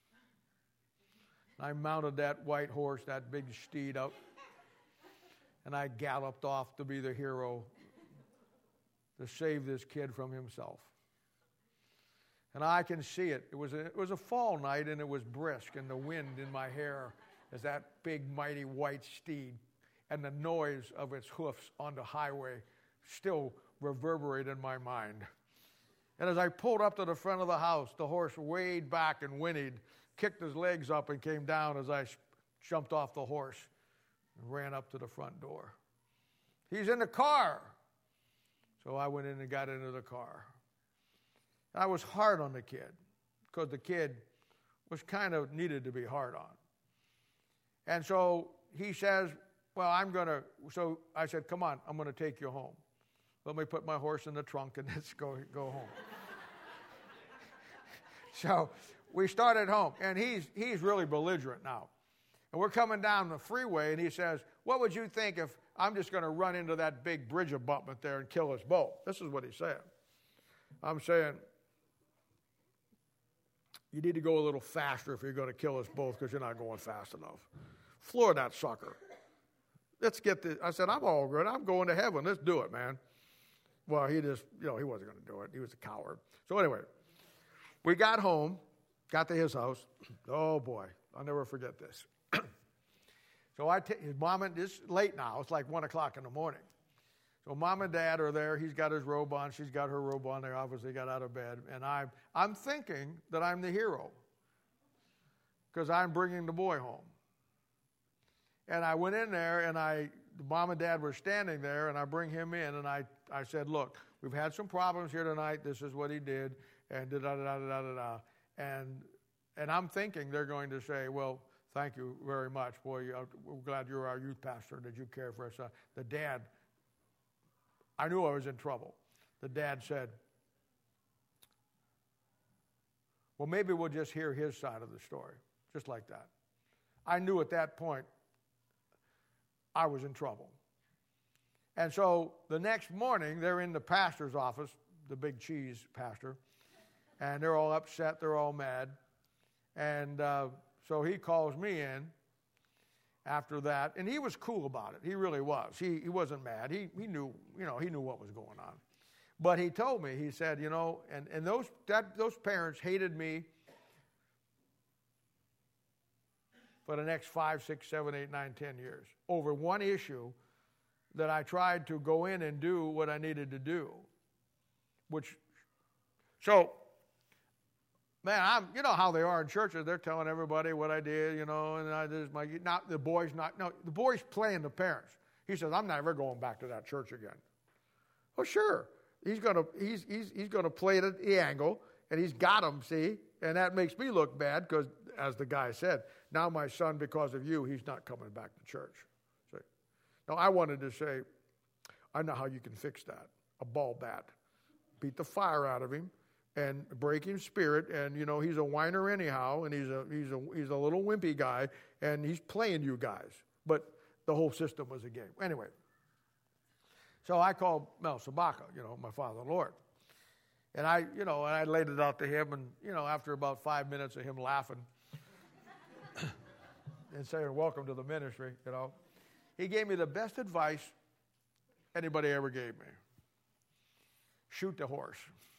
I mounted that white horse, that big steed up, and I galloped off to be the hero to save this kid from himself. And I can see it. It was a, it was a fall night, and it was brisk, and the wind in my hair as that big, mighty white steed and the noise of its hoofs on the highway still reverberated in my mind. And as I pulled up to the front of the house, the horse weighed back and whinnied, kicked his legs up and came down as I jumped off the horse and ran up to the front door. He's in the car. So I went in and got into the car. I was hard on the kid because the kid was kind of needed to be hard on. And so he says, well, I'm going to, so I said, come on, I'm going to take you home. Let me put my horse in the trunk and let's go, go home. So we started home, and he's he's really belligerent now. And we're coming down the freeway, and he says, what would you think if I'm just going to run into that big bridge abutment there and kill us both? This is what he said. I'm saying, you need to go a little faster if you're going to kill us both because you're not going fast enough. Floor that sucker. Let's get this. I said, I'm all good. I'm going to heaven. Let's do it, man. Well, he just, you know, he wasn't going to do it. He was a coward. So anyway, we got home, got to his house. Oh, boy. I'll never forget this. So I t- his mom and, it's late now. It's like one o'clock in the morning. So mom and dad are there. He's got his robe on. She's got her robe on. They obviously got out of bed. And I'm, I'm thinking that I'm the hero because I'm bringing the boy home. And I went in there, and I, the mom and dad were standing there, and I bring him in, and I, I said, look, we've had some problems here tonight. This is what he did, and da-da-da-da-da-da. And, and I'm thinking they're going to say, well, thank you very much. Boy, we're glad you're our youth pastor, that you care for us. Uh, the dad, I knew I was in trouble. The dad said, well, maybe we'll just hear his side of the story, just like that. I knew at that point I was in trouble. And so the next morning, they're in the pastor's office, the big cheese pastor, and they're all upset, they're all mad. And uh, So he calls me in after that, and he was cool about it. He really was. He he wasn't mad. He he knew, you know, he knew what was going on. But he told me, he said, you know, and, and those that those parents hated me for the next five, six, seven, eight, nine, ten years over one issue that I tried to go in and do what I needed to do. Which, so, man, I'm, you know how they are in churches. They're telling everybody what I did, you know, and I this my not the boy's not no the boy's playing the parents. He says, I'm never going back to that church again. Well, sure, he's gonna he's he's he's gonna play the, the angle, and he's got him. See, and that makes me look bad because, as the guy said, now my son, because of you, he's not coming back to church. See, now I wanted to say, I know how you can fix that. A ball bat, beat the fire out of him. And break his spirit, and you know he's a whiner anyhow, and he's a he's a he's a little wimpy guy, and he's playing you guys. But the whole system was a game anyway. So I called Mel Sabaka, you know, my father, Lord, and I, you know, and I laid it out to him, and you know, after about five minutes of him laughing and saying, "Welcome to the ministry," you know, he gave me the best advice anybody ever gave me: shoot the horse.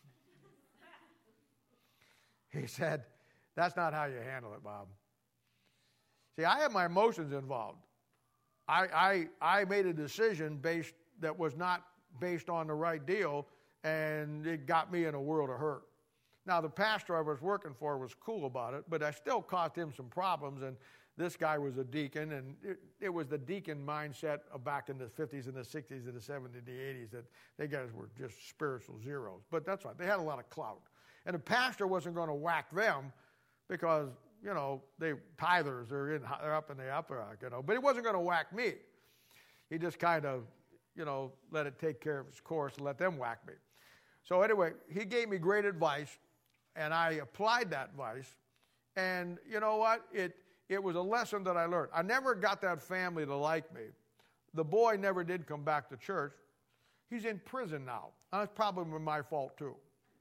He said, that's not how you handle it, Bob. See, I have my emotions involved. I, I, I made a decision based that was not based on the right deal, and it got me in a world of hurt. Now, the pastor I was working for was cool about it, but I still caused him some problems, and this guy was a deacon, and it, it was the deacon mindset of back in the fifties and the sixties and the seventies and the eighties that they guys were just spiritual zeros. But that's right. They had a lot of clout. And the pastor wasn't going to whack them because, you know, they tithers, they're, in, they're up in the upper, you know. But he wasn't going to whack me. He just kind of, you know, let it take care of its course and let them whack me. So anyway, he gave me great advice, and I applied that advice. And you know what? It it was a lesson that I learned. I never got that family to like me. The boy never did come back to church. He's in prison now. That's probably my fault too.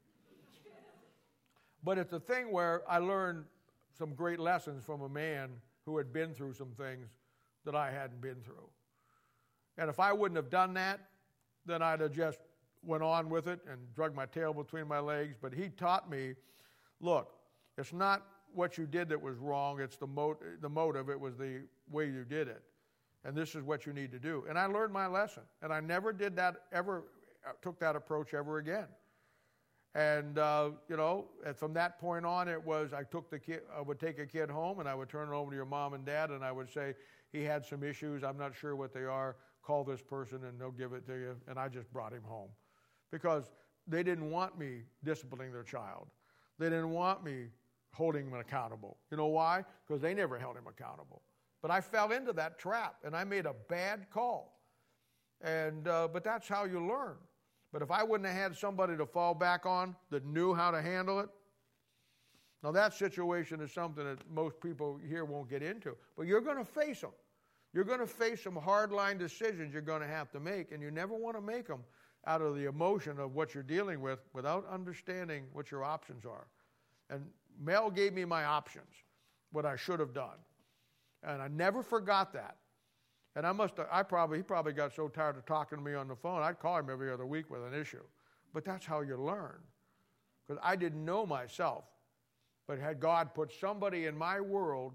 But it's a thing where I learned some great lessons from a man who had been through some things that I hadn't been through. And if I wouldn't have done that, then I'd have just went on with it and drug my tail between my legs. But he taught me, look, it's not what you did that was wrong. It's the, mot- the motive. It was the way you did it. And this is what you need to do. And I learned my lesson. And I never did that, ever took that approach ever again. And, uh, you know, and from that point on, it was I took the kid, I would take a kid home, and I would turn it over to your mom and dad, and I would say, he had some issues. I'm not sure what they are. Call this person, and they'll give it to you. And I just brought him home because they didn't want me disciplining their child. They didn't want me holding him accountable. You know why? Because they never held him accountable. But I fell into that trap, and I made a bad call. And uh, but that's how you learn. But if I wouldn't have had somebody to fall back on that knew how to handle it, now that situation is something that most people here won't get into. But you're going to face them. You're going to face some hard-line decisions you're going to have to make, and you never want to make them out of the emotion of what you're dealing with without understanding what your options are. And Mel gave me my options, what I should have done. And I never forgot that. And I must have, I probably, he probably got so tired of talking to me on the phone, I'd call him every other week with an issue. But that's how you learn. Because I didn't know myself. But had God put somebody in my world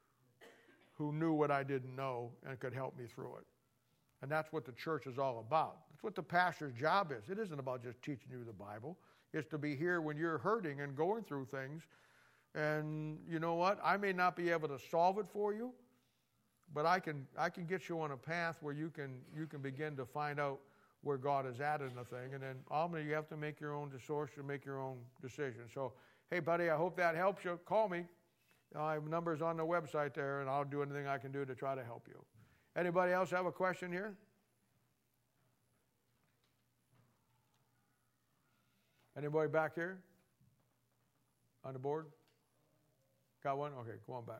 who knew what I didn't know and could help me through it. And that's what the church is all about. That's what the pastor's job is. It isn't about just teaching you the Bible. It's to be here when you're hurting and going through things. And you know what? I may not be able to solve it for you, but I can I can get you on a path where you can you can begin to find out where God is at in the thing. And then ultimately you have to make your own source and make your own decision. So, hey, buddy, I hope that helps you. Call me. I have numbers on the website there, and I'll do anything I can do to try to help you. Anybody else have a question here? Anybody back here on the board? Got one? Okay, come on back.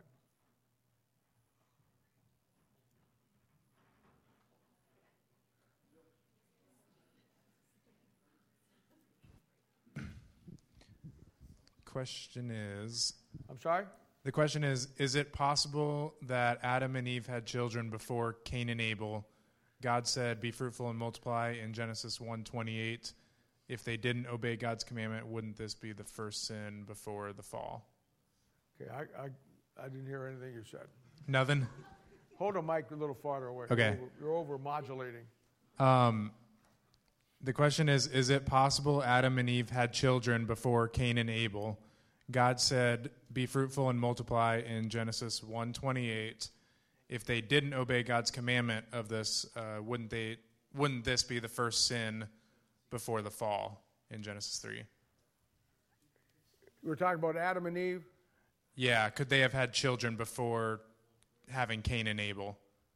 Question is, I'm sorry? The question is, is it possible that Adam and Eve had children before Cain and Abel? God said, be fruitful and multiply in Genesis one twenty-eight. If they didn't obey God's commandment, wouldn't this be the first sin before the fall? Okay, I, I, I didn't hear anything you said. Nothing? Hold the mic a little farther away. Okay. You're over, you're over modulating. Um, the question is, is it possible Adam and Eve had children before Cain and Abel? God said, be fruitful and multiply in Genesis one twenty-eight. If they didn't obey God's commandment of this, uh, wouldn't they? Wouldn't this be the first sin before the fall in Genesis three? We're talking about Adam and Eve? Yeah, could they have had children before having Cain and Abel?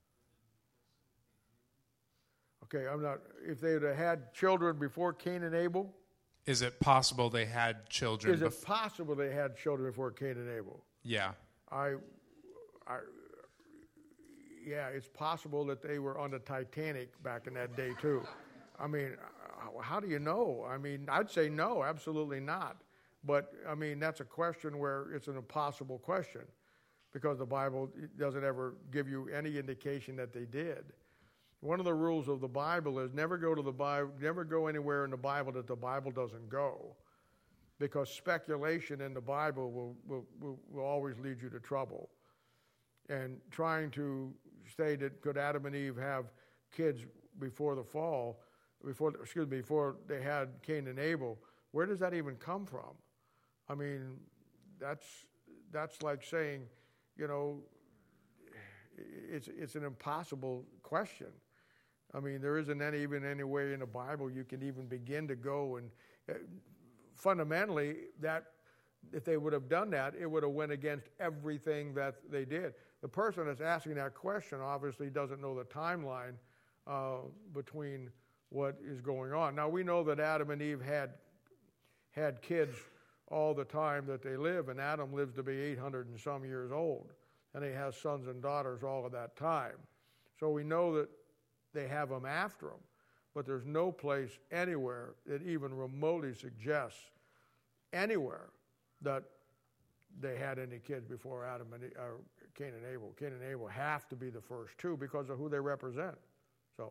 Okay, I'm not, if they had had children before Cain and Abel? Is it possible they had children? Is it bef- possible they had children before Cain and Abel? Yeah. I, I, yeah, it's possible that they were on the Titanic back in that day too. I mean, how do you know? I mean, I'd say no, absolutely not. But, I mean, that's a question where it's an impossible question because the Bible doesn't ever give you any indication that they did. One of the rules of the Bible is never go to the Bible, never go anywhere in the Bible that the Bible doesn't go, because speculation in the Bible will, will, will, will always lead you to trouble. And trying to say that could Adam and Eve have kids before the fall, before excuse me, before they had Cain and Abel, where does that even come from? I mean, that's that's like saying, you know, it's it's an impossible question. I mean, there isn't any, even any way in the Bible you can even begin to go and uh, fundamentally that if they would have done that, it would have went against everything that they did. The person that's asking that question obviously doesn't know the timeline uh, between what is going on. Now, we know that Adam and Eve had had kids all the time that they live, and Adam lives to be eight hundred and some years old, and he has sons and daughters all of that time. So we know that they have them after him, but there's no place anywhere that even remotely suggests anywhere that they had any kids before Adam and uh, Cain and Abel. Cain and Abel have to be the first two because of who they represent. So,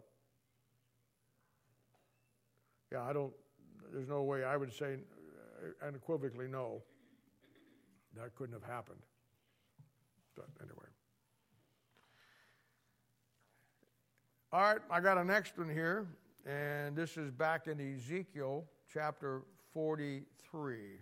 yeah, I don't, there's no way I would say uh, unequivocally no, that couldn't have happened. But anyway. All right, I got a next one here, and this is back in Ezekiel chapter forty-three.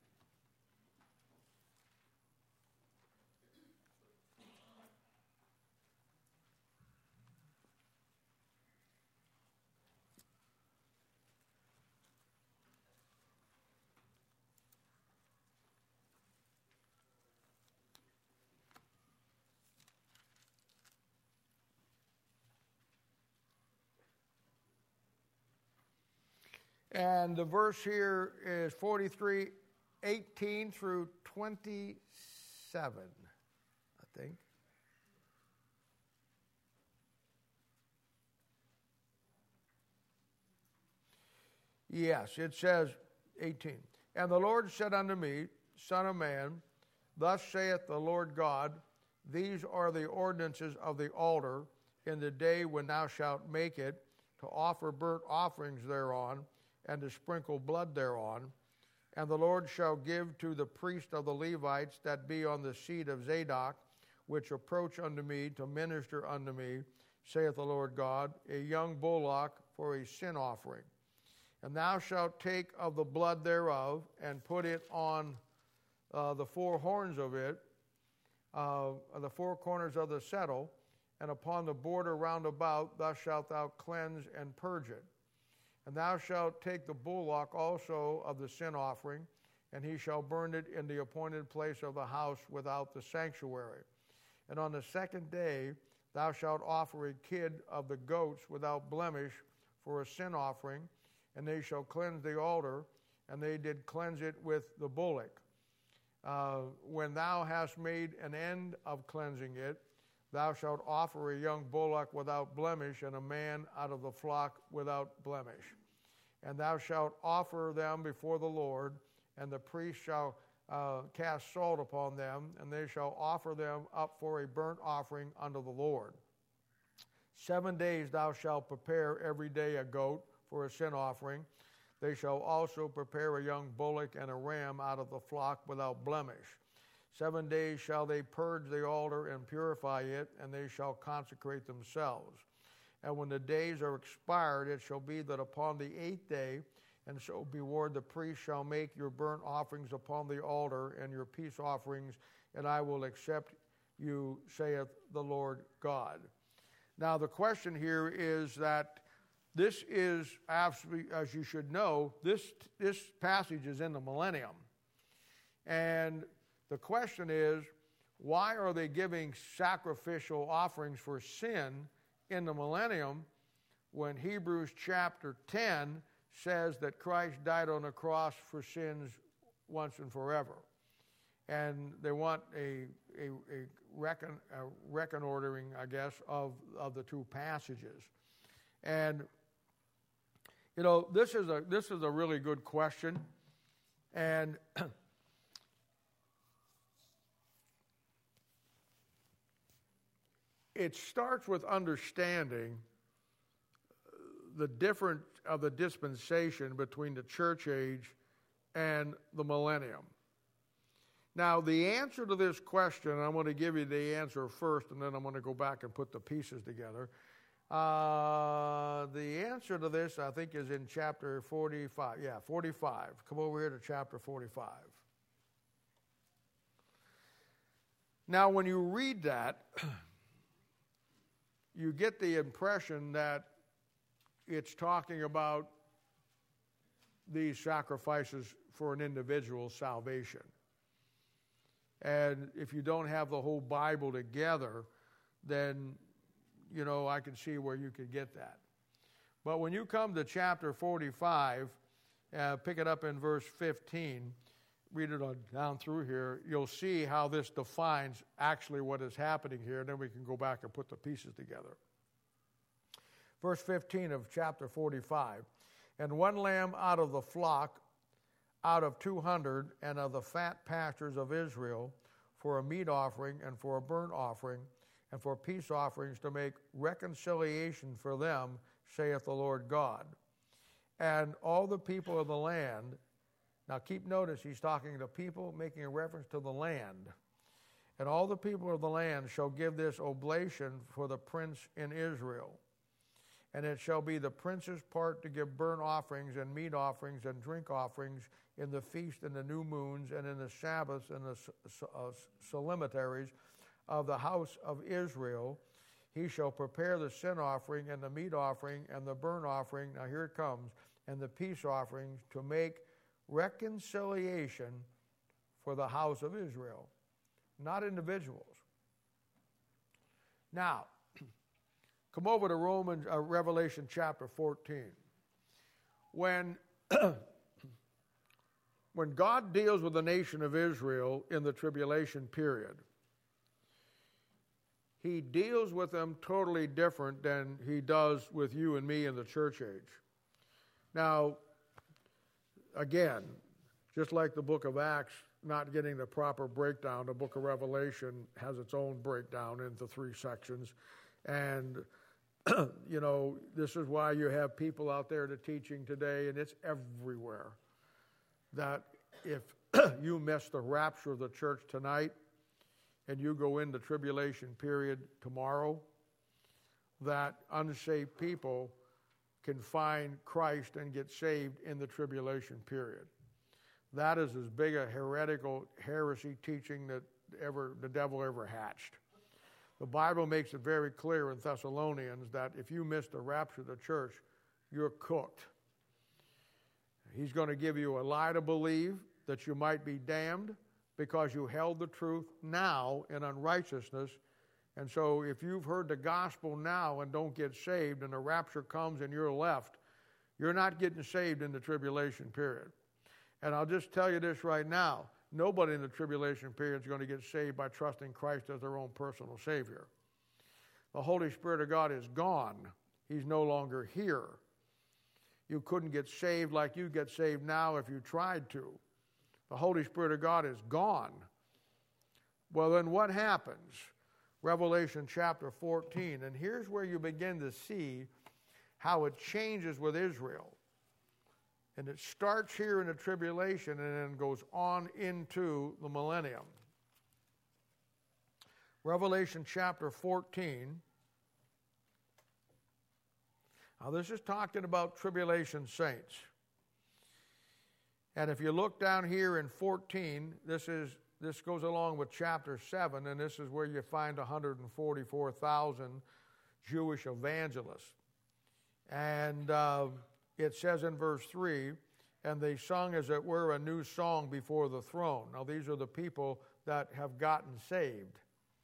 And the verse here is forty-three, eighteen through twenty-seven, I think. Yes, it says eighteen. And the Lord said unto me, Son of man, thus saith the Lord God, these are the ordinances of the altar in the day when thou shalt make it, to offer burnt offerings thereon, and to sprinkle blood thereon. And the Lord shall give to the priest of the Levites that be on the seat of Zadok, which approach unto me to minister unto me, saith the Lord God, a young bullock for a sin offering. And thou shalt take of the blood thereof, and put it on uh, the four horns of it, uh, the four corners of the settle, and upon the border round about, thus shalt thou cleanse and purge it. And thou shalt take the bullock also of the sin offering, and he shall burn it in the appointed place of the house without the sanctuary. And on the second day thou shalt offer a kid of the goats without blemish for a sin offering, and they shall cleanse the altar, and they did cleanse it with the bullock. Uh, when thou hast made an end of cleansing it, thou shalt offer a young bullock without blemish, and a man out of the flock without blemish. And thou shalt offer them before the Lord, and the priest shall uh, cast salt upon them, and they shall offer them up for a burnt offering unto the Lord. Seven days thou shalt prepare every day a goat for a sin offering. They shall also prepare a young bullock and a ram out of the flock without blemish. Seven days shall they purge the altar and purify it, and they shall consecrate themselves. And when the days are expired, it shall be that upon the eighth day, and so beward, the priest shall make your burnt offerings upon the altar and your peace offerings, and I will accept you, saith the Lord God. Now, the question here is that this is, absolutely, as you should know, this, this passage is in the millennium. And the question is, why are they giving sacrificial offerings for sin in the millennium when Hebrews chapter ten says that Christ died on the cross for sins once and forever? And they want a, a, a, recon, a reconordering, I guess, of, of the two passages. And, you know, this is a, this is a really good question. And it starts with understanding the difference of the dispensation between the church age and the millennium. Now, the answer to this question, I'm going to give you the answer first, and then I'm going to go back and put the pieces together. Uh, the answer to this, I think, is in chapter forty-five. Yeah, forty-five. Come over here to chapter forty-five. Now, when you read that, you get the impression that it's talking about these sacrifices for an individual's salvation. And if you don't have the whole Bible together, then, you know, I can see where you could get that. But when you come to chapter forty-five, uh, pick it up in verse fifteen, read it on down through here, you'll see how this defines actually what is happening here, and then we can go back and put the pieces together. Verse fifteen of chapter forty-five, and one lamb out of the flock, out of two hundred, and of the fat pastures of Israel, for a meat offering and for a burnt offering, and for peace offerings to make reconciliation for them, saith the Lord God. And all the people of the land, now keep notice, he's talking to people, making a reference to the land. And all the people of the land shall give this oblation for the prince in Israel. And it shall be the prince's part to give burnt offerings and meat offerings and drink offerings in the feast and the new moons and in the Sabbaths and the solemnities of the house of Israel. He shall prepare the sin offering and the meat offering and the burnt offering, now here it comes, and the peace offerings to make reconciliation for the house of Israel, not individuals. Now, come over to Romans, uh, Revelation chapter fourteen. When, when God deals with the nation of Israel in the tribulation period, he deals with them totally different than he does with you and me in the church age. Now, again, just like the book of Acts not getting the proper breakdown, the book of Revelation has its own breakdown into three sections. And you know, this is why you have people out there to teaching today, and it's everywhere, that if you miss the rapture of the church tonight and you go into tribulation period tomorrow, that unsaved people can find Christ and get saved in the tribulation period. That is as big a heretical heresy teaching that ever the devil ever hatched. The Bible makes it very clear in Thessalonians that if you miss the rapture of the church, you're cooked. He's going to give you a lie to believe that you might be damned because you held the truth now in unrighteousness. And so if you've heard the gospel now and don't get saved and the rapture comes and you're left, you're not getting saved in the tribulation period. And I'll just tell you this right now. Nobody in the tribulation period is going to get saved by trusting Christ as their own personal Savior. The Holy Spirit of God is gone. He's no longer here. You couldn't get saved like you get saved now if you tried to. The Holy Spirit of God is gone. Well, then what happens? Revelation chapter fourteen, and here's where you begin to see how it changes with Israel. And it starts here in the tribulation and then goes on into the millennium. Revelation chapter fourteen. Now this is talking about tribulation saints. And if you look down here in fourteen, this is this goes along with chapter seven, and this is where you find one hundred forty-four thousand Jewish evangelists. And uh, it says in verse three, and they sung as it were a new song before the throne. Now these are the people that have gotten saved.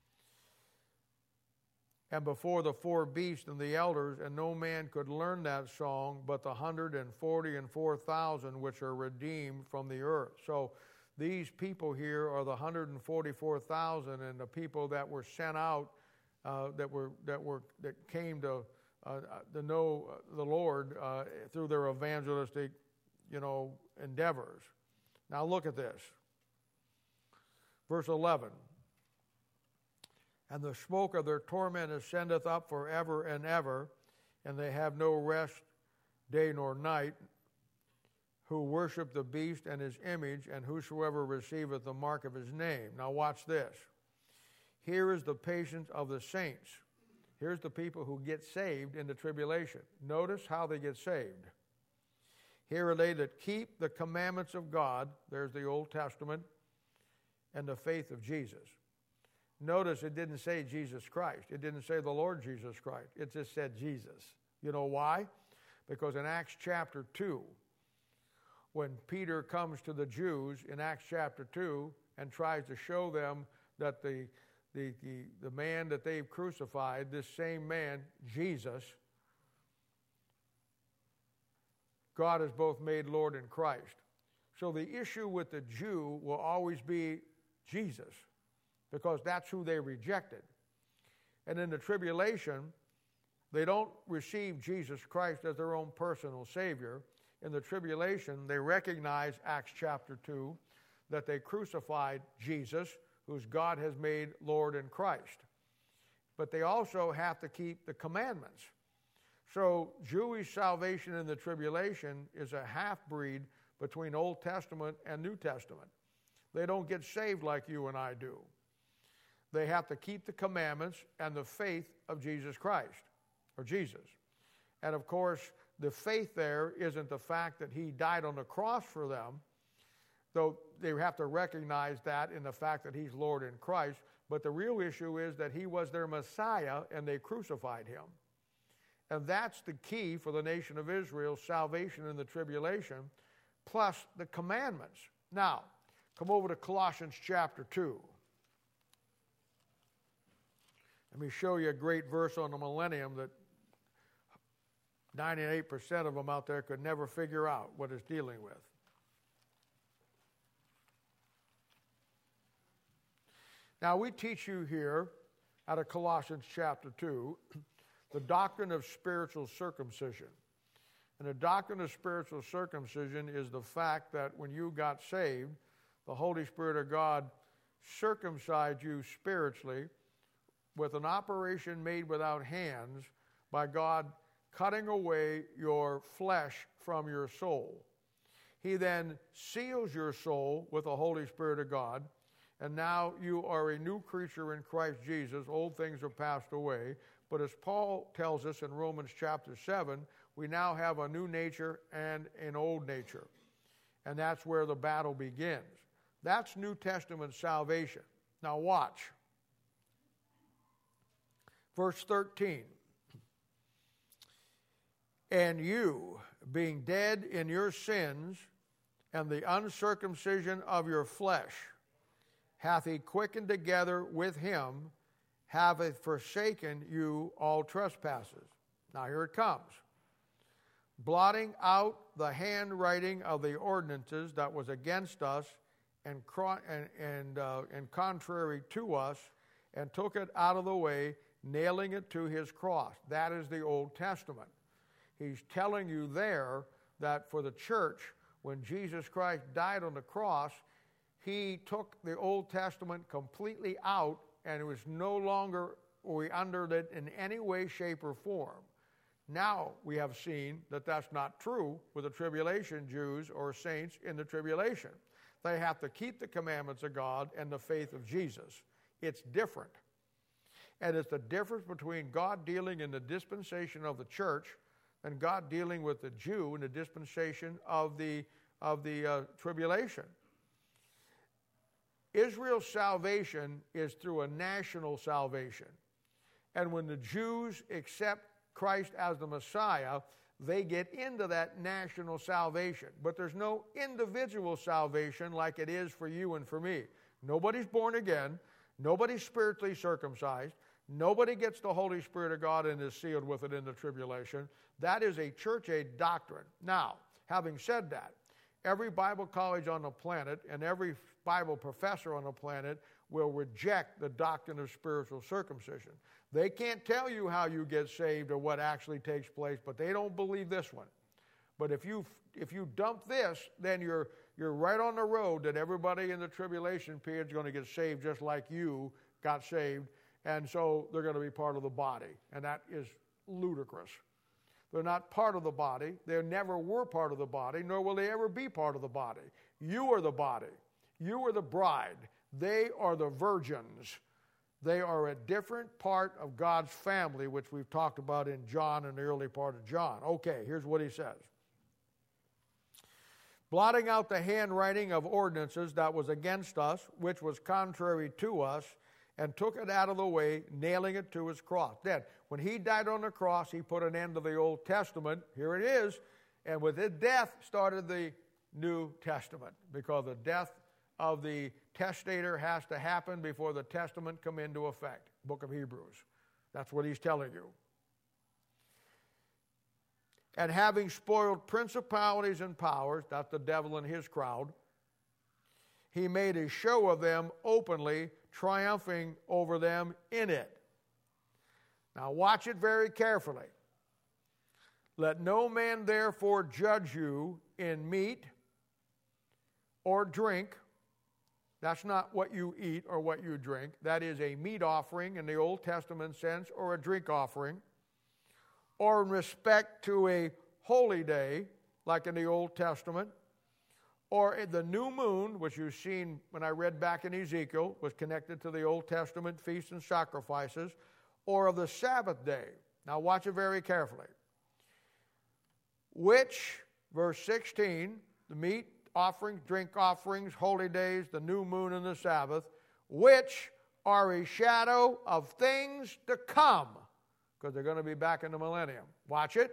And before the four beasts and the elders, and no man could learn that song but the hundred and forty and four thousand which are redeemed from the earth. So these people here are the one hundred forty-four thousand, and the people that were sent out, uh, that were that were that came to uh, to know the Lord uh, through their evangelistic, you know, endeavors. Now look at this, verse eleven. And the smoke of their torment ascendeth up forever and ever, and they have no rest day nor night, who worship the beast and his image, and whosoever receiveth the mark of his name. Now watch this. Here is the patience of the saints. Here's the people who get saved in the tribulation. Notice how they get saved. Here are they that keep the commandments of God. There's the Old Testament, and the faith of Jesus. Notice it didn't say Jesus Christ. It didn't say the Lord Jesus Christ. It just said Jesus. You know why? Because in Acts chapter two, when Peter comes to the Jews in Acts chapter two and tries to show them that the, the, the, the man that they've crucified, this same man, Jesus, God has both made Lord and Christ. So the issue with the Jew will always be Jesus, because that's who they rejected. And in the tribulation, they don't receive Jesus Christ as their own personal Savior. In the tribulation, they recognize, Acts chapter two, that they crucified Jesus, whose God has made Lord and Christ. But they also have to keep the commandments. So Jewish salvation in the tribulation is a half-breed between Old Testament and New Testament. They don't get saved like you and I do. They have to keep the commandments and the faith of Jesus Christ, or Jesus. And of course, the faith there isn't the fact that he died on the cross for them, though they have to recognize that in the fact that he's Lord in Christ, but the real issue is that he was their Messiah and they crucified him. And that's the key for the nation of Israel's salvation in the tribulation, plus the commandments. Now, come over to Colossians chapter two. Let me show you a great verse on the millennium that ninety-eight percent of them out there could never figure out what it's dealing with. Now, we teach you here out of Colossians chapter two the doctrine of spiritual circumcision. And the doctrine of spiritual circumcision is the fact that when you got saved, the Holy Spirit of God circumcised you spiritually with an operation made without hands by God cutting away your flesh from your soul. He then seals your soul with the Holy Spirit of God, and now you are a new creature in Christ Jesus. Old things are passed away. But as Paul tells us in Romans chapter seven, we now have a new nature and an old nature. And that's where the battle begins. That's New Testament salvation. Now watch. Verse thirteen. And you, being dead in your sins and the uncircumcision of your flesh, hath he quickened together with him, haveth forsaken you all trespasses. Now here it comes. Blotting out the handwriting of the ordinances that was against us and, and, and, uh, and contrary to us, and took it out of the way, nailing it to his cross. That is the Old Testament. He's telling you there that for the church, when Jesus Christ died on the cross, he took the Old Testament completely out, and it was no longer were we under it in any way, shape, or form. Now we have seen that that's not true with the tribulation Jews or saints in the tribulation. They have to keep the commandments of God and the faith of Jesus. It's different. And it's the difference between God dealing in the dispensation of the church and God dealing with the Jew in the dispensation of the, of the uh, tribulation. Israel's salvation is through a national salvation. And when the Jews accept Christ as the Messiah, they get into that national salvation. But there's no individual salvation like it is for you and for me. Nobody's born again. Nobody's spiritually circumcised. Nobody gets the Holy Spirit of God and is sealed with it in the tribulation. That is a church-age doctrine. Now, having said that, every Bible college on the planet and every Bible professor on the planet will reject the doctrine of spiritual circumcision. They can't tell you how you get saved or what actually takes place, but they don't believe this one. But if you if you dump this, then you're you're right on the road that everybody in the tribulation period is going to get saved just like you got saved, and so they're going to be part of the body, and that is ludicrous. They're not part of the body. They never were part of the body, nor will they ever be part of the body. You are the body. You are the bride. They are the virgins. They are a different part of God's family, which we've talked about in John and the early part of John. Okay, here's what he says. Blotting out the handwriting of ordinances that was against us, which was contrary to us, and took it out of the way, nailing it to his cross. Then, when he died on the cross, he put an end to the Old Testament. Here it is. And with his death started the New Testament, because the death of the testator has to happen before the testament come into effect. Book of Hebrews. That's what he's telling you. And having spoiled principalities and powers, that's the devil and his crowd, he made a show of them openly, triumphing over them in it. Now watch it very carefully. Let no man therefore judge you in meat or drink. That's not what you eat or what you drink. That is a meat offering in the Old Testament sense, or a drink offering, or in respect to a holy day, like in the Old Testament, or in the new moon, which you've seen when I read back in Ezekiel, was connected to the Old Testament feasts and sacrifices, or of the Sabbath day. Now watch it very carefully. Which, verse sixteen, the meat offerings, drink offerings, holy days, the new moon and the Sabbath, which are a shadow of things to come, because they're going to be back in the millennium. Watch it.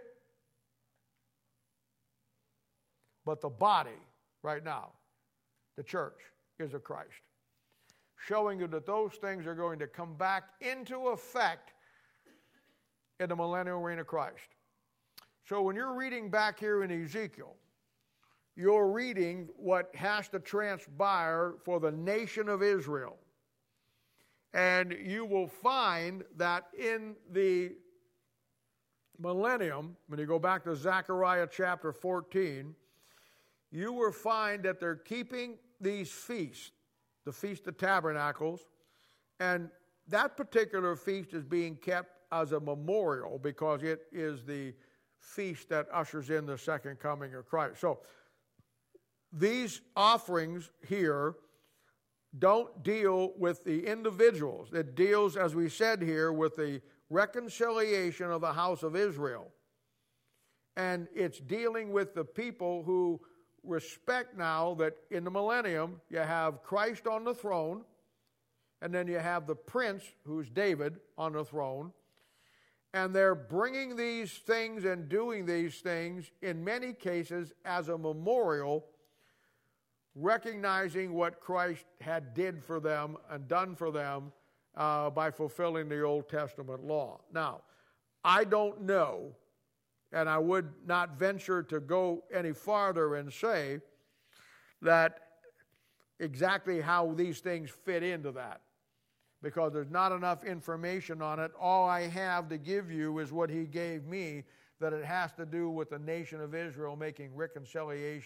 But the body, right now, the church, is of Christ, showing you that those things are going to come back into effect in the millennial reign of Christ. So when you're reading back here in Ezekiel, you're reading what has to transpire for the nation of Israel. And you will find that in the millennium, when you go back to Zechariah chapter fourteen, you will find that they're keeping these feasts, the Feast of Tabernacles, and that particular feast is being kept as a memorial because it is the feast that ushers in the second coming of Christ. So these offerings here don't deal with the individuals. It deals, as we said here, with the reconciliation of the house of Israel. And it's dealing with the people who respect now that in the millennium you have Christ on the throne, and then you have the prince, who's David, on the throne. And they're bringing these things and doing these things, in many cases, as a memorial, recognizing what Christ had did for them and done for them uh, by fulfilling the Old Testament law. Now, I don't know, and I would not venture to go any farther and say that exactly how these things fit into that, because there's not enough information on it. All I have to give you is what he gave me, that it has to do with the nation of Israel making reconciliation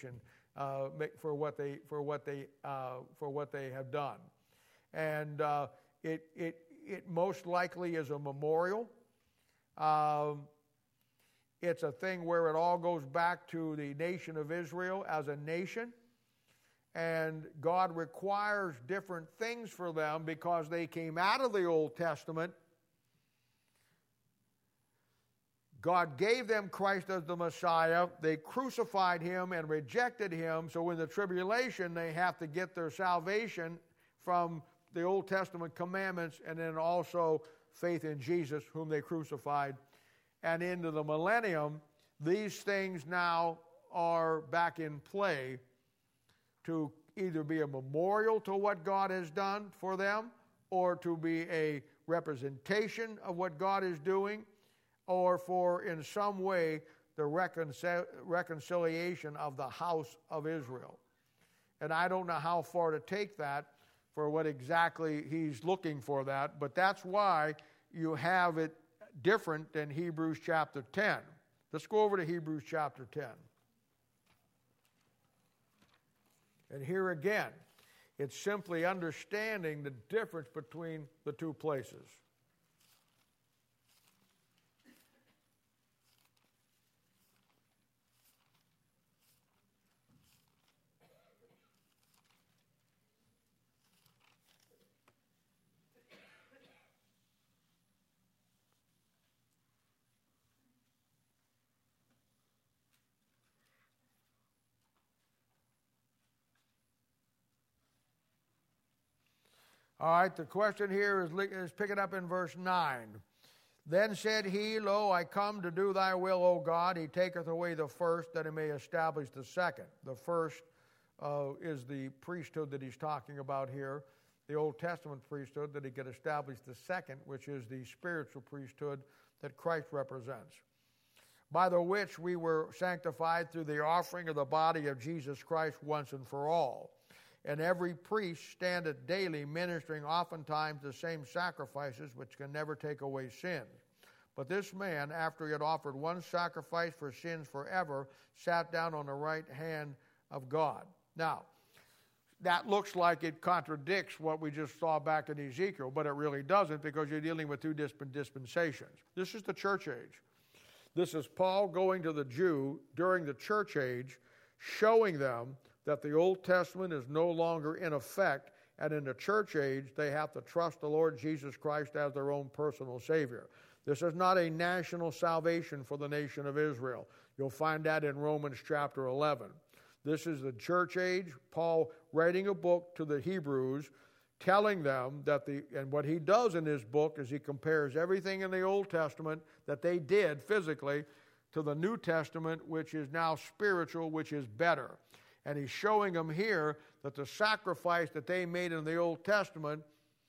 uh, for what they for what they uh, for what they have done, and uh, it it it most likely is a memorial. Um, it's a thing where it all goes back to the nation of Israel as a nation, and God requires different things for them because they came out of the Old Testament. God gave them Christ as the Messiah. They crucified him and rejected him. So in the tribulation, they have to get their salvation from the Old Testament commandments and then also faith in Jesus, whom they crucified. And into the millennium, these things now are back in play to either be a memorial to what God has done for them or to be a representation of what God is doing, or for, in some way, the reconcil- reconciliation of the house of Israel. And I don't know how far to take that for what exactly he's looking for that, but that's why you have it different than Hebrews chapter ten. Let's go over to Hebrews chapter ten. And here again, it's simply understanding the difference between the two places. All right, the question here is, is picking up in verse nine. Then said he, Lo, I come to do thy will, O God. He taketh away the first, that he may establish the second. The first uh, is the priesthood that he's talking about here, the Old Testament priesthood, that he could establish the second, which is the spiritual priesthood that Christ represents. By the which we were sanctified through the offering of the body of Jesus Christ once and for all. And every priest standeth daily ministering oftentimes the same sacrifices which can never take away sin. But this man, after he had offered one sacrifice for sins forever, sat down on the right hand of God. Now, that looks like it contradicts what we just saw back in Ezekiel, but it really doesn't, because you're dealing with two different dispensations. This is the church age. This is Paul going to the Jew during the church age, showing them that the Old Testament is no longer in effect, and in the church age, they have to trust the Lord Jesus Christ as their own personal Savior. This is not a national salvation for the nation of Israel. You'll find that in Romans chapter eleven. This is the church age, Paul writing a book to the Hebrews, telling them that the, and what he does in his book is he compares everything in the Old Testament that they did physically to the New Testament, which is now spiritual, which is better. And he's showing them here that the sacrifice that they made in the Old Testament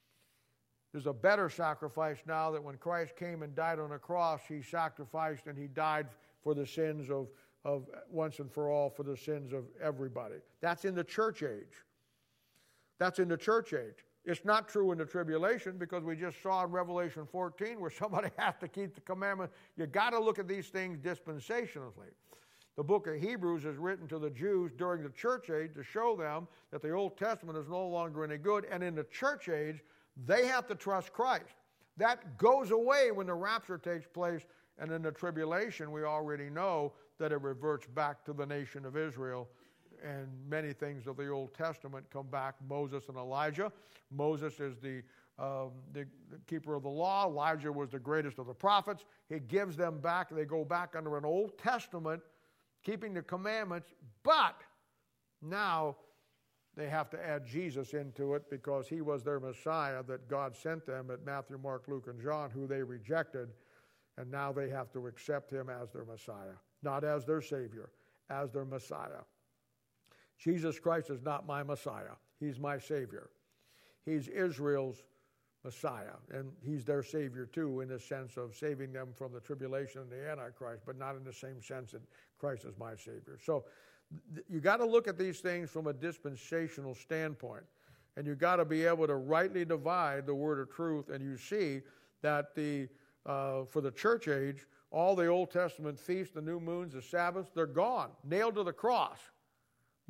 is a better sacrifice now, that when Christ came and died on a cross, he sacrificed and he died for the sins of, of once and for all, for the sins of everybody. That's in the church age. That's in the church age. It's not true in the tribulation, because we just saw in Revelation fourteen where somebody has to keep the commandment. You got to look at these things dispensationally. The book of Hebrews is written to the Jews during the church age to show them that the Old Testament is no longer any good, and in the church age, they have to trust Christ. That goes away when the rapture takes place, and in the tribulation, we already know that it reverts back to the nation of Israel, and many things of the Old Testament come back. Moses and Elijah. Moses is the, um, the, the keeper of the law. Elijah was the greatest of the prophets. He gives them back. They go back under an Old Testament, keeping the commandments, but now they have to add Jesus into it, because he was their Messiah that God sent them at Matthew, Mark, Luke, and John, who they rejected, and now they have to accept him as their Messiah, not as their Savior, as their Messiah. Jesus Christ is not my Messiah. He's my Savior. He's Israel's Messiah, and he's their Savior too, in the sense of saving them from the tribulation and the Antichrist, but not in the same sense that Christ is my Savior. So th- you got to look at these things from a dispensational standpoint, and you got to be able to rightly divide the word of truth. And you see that the uh, for the church age, all the Old Testament feasts, the new moons, the Sabbaths, they're gone, nailed to the cross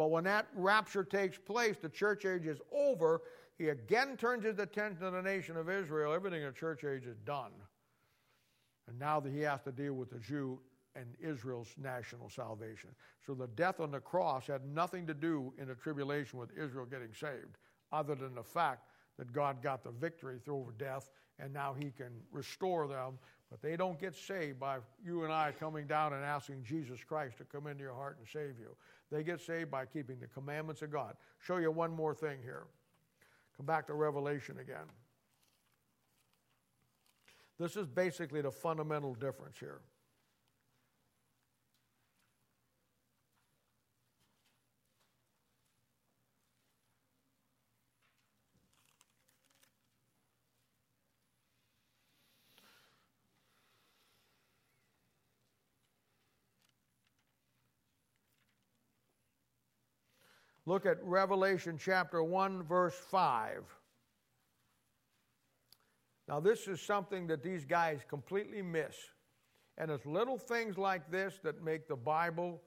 But when that rapture takes place, the church age is over. He again turns his attention to the nation of Israel. Everything in the church age is done. And now that he has to deal with the Jew and Israel's national salvation. So the death on the cross had nothing to do in the tribulation with Israel getting saved, other than the fact that God got the victory through death, and now he can restore them. But they don't get saved by you and I coming down and asking Jesus Christ to come into your heart and save you. They get saved by keeping the commandments of God. Show you one more thing here. Come back to Revelation again. This is basically the fundamental difference here. Look at Revelation chapter one, verse five. Now, this is something that these guys completely miss. And it's little things like this that make the Bible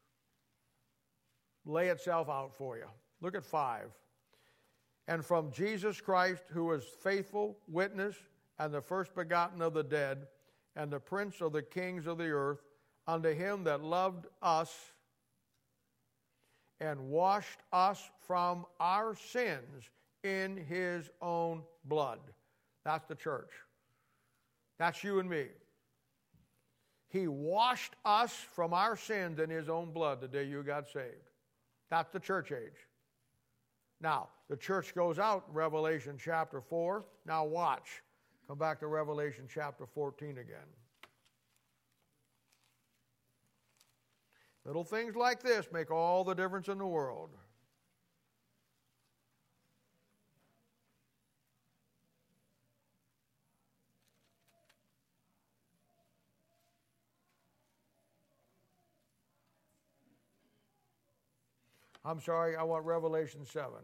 lay itself out for you. Look at five. And from Jesus Christ, who is faithful witness and the first begotten of the dead, and the prince of the kings of the earth, unto him that loved us and washed us from our sins in his own blood. That's the church. That's you and me. He washed us from our sins in his own blood the day you got saved. That's the church age. Now, the church goes out in Revelation chapter four. Now watch. Come back to Revelation chapter fourteen again. Little things like this make all the difference in the world. I'm sorry, I want Revelation seven.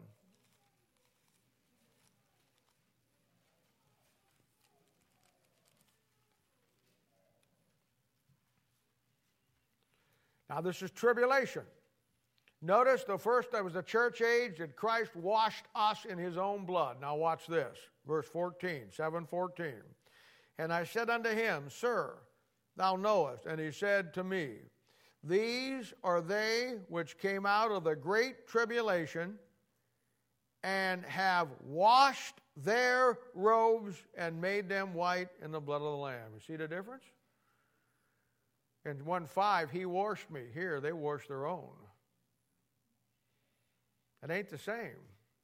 Now, this is tribulation. Notice the first, that was the church age, that Christ washed us in his own blood. Now, watch this. Verse fourteen, seven fourteen. And I said unto him, Sir, thou knowest. And he said to me, These are they which came out of the great tribulation and have washed their robes and made them white in the blood of the Lamb. You see the difference? In one five, he washed me. Here, they washed their own. It ain't the same.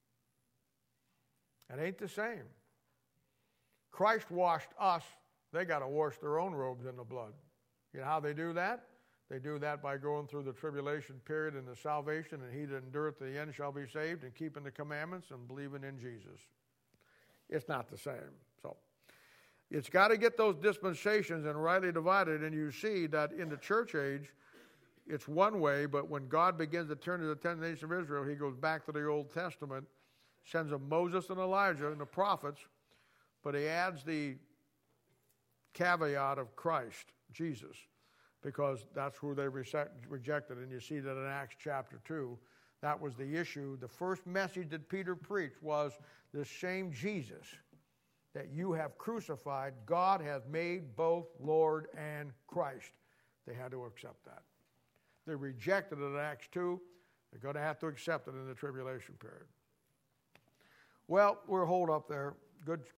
It ain't the same. Christ washed us. They got to wash their own robes in the blood. You know how they do that? They do that by going through the tribulation period and the salvation, and he that endureth to the end shall be saved, and keeping the commandments and believing in Jesus. It's not the same. So it's got to get those dispensations and rightly divided, and you see that in the church age, it's one way, but when God begins to turn to the ten nations of Israel, he goes back to the Old Testament, sends them Moses and Elijah and the prophets, but he adds the caveat of Christ, Jesus, because that's who they rejected. And you see that in Acts chapter two. That was the issue. The first message that Peter preached was the same Jesus that you have crucified, God hath made both Lord and Christ. They had to accept that. They rejected it in Acts two. They're going to have to accept it in the tribulation period. Well, we'll hold up there. Good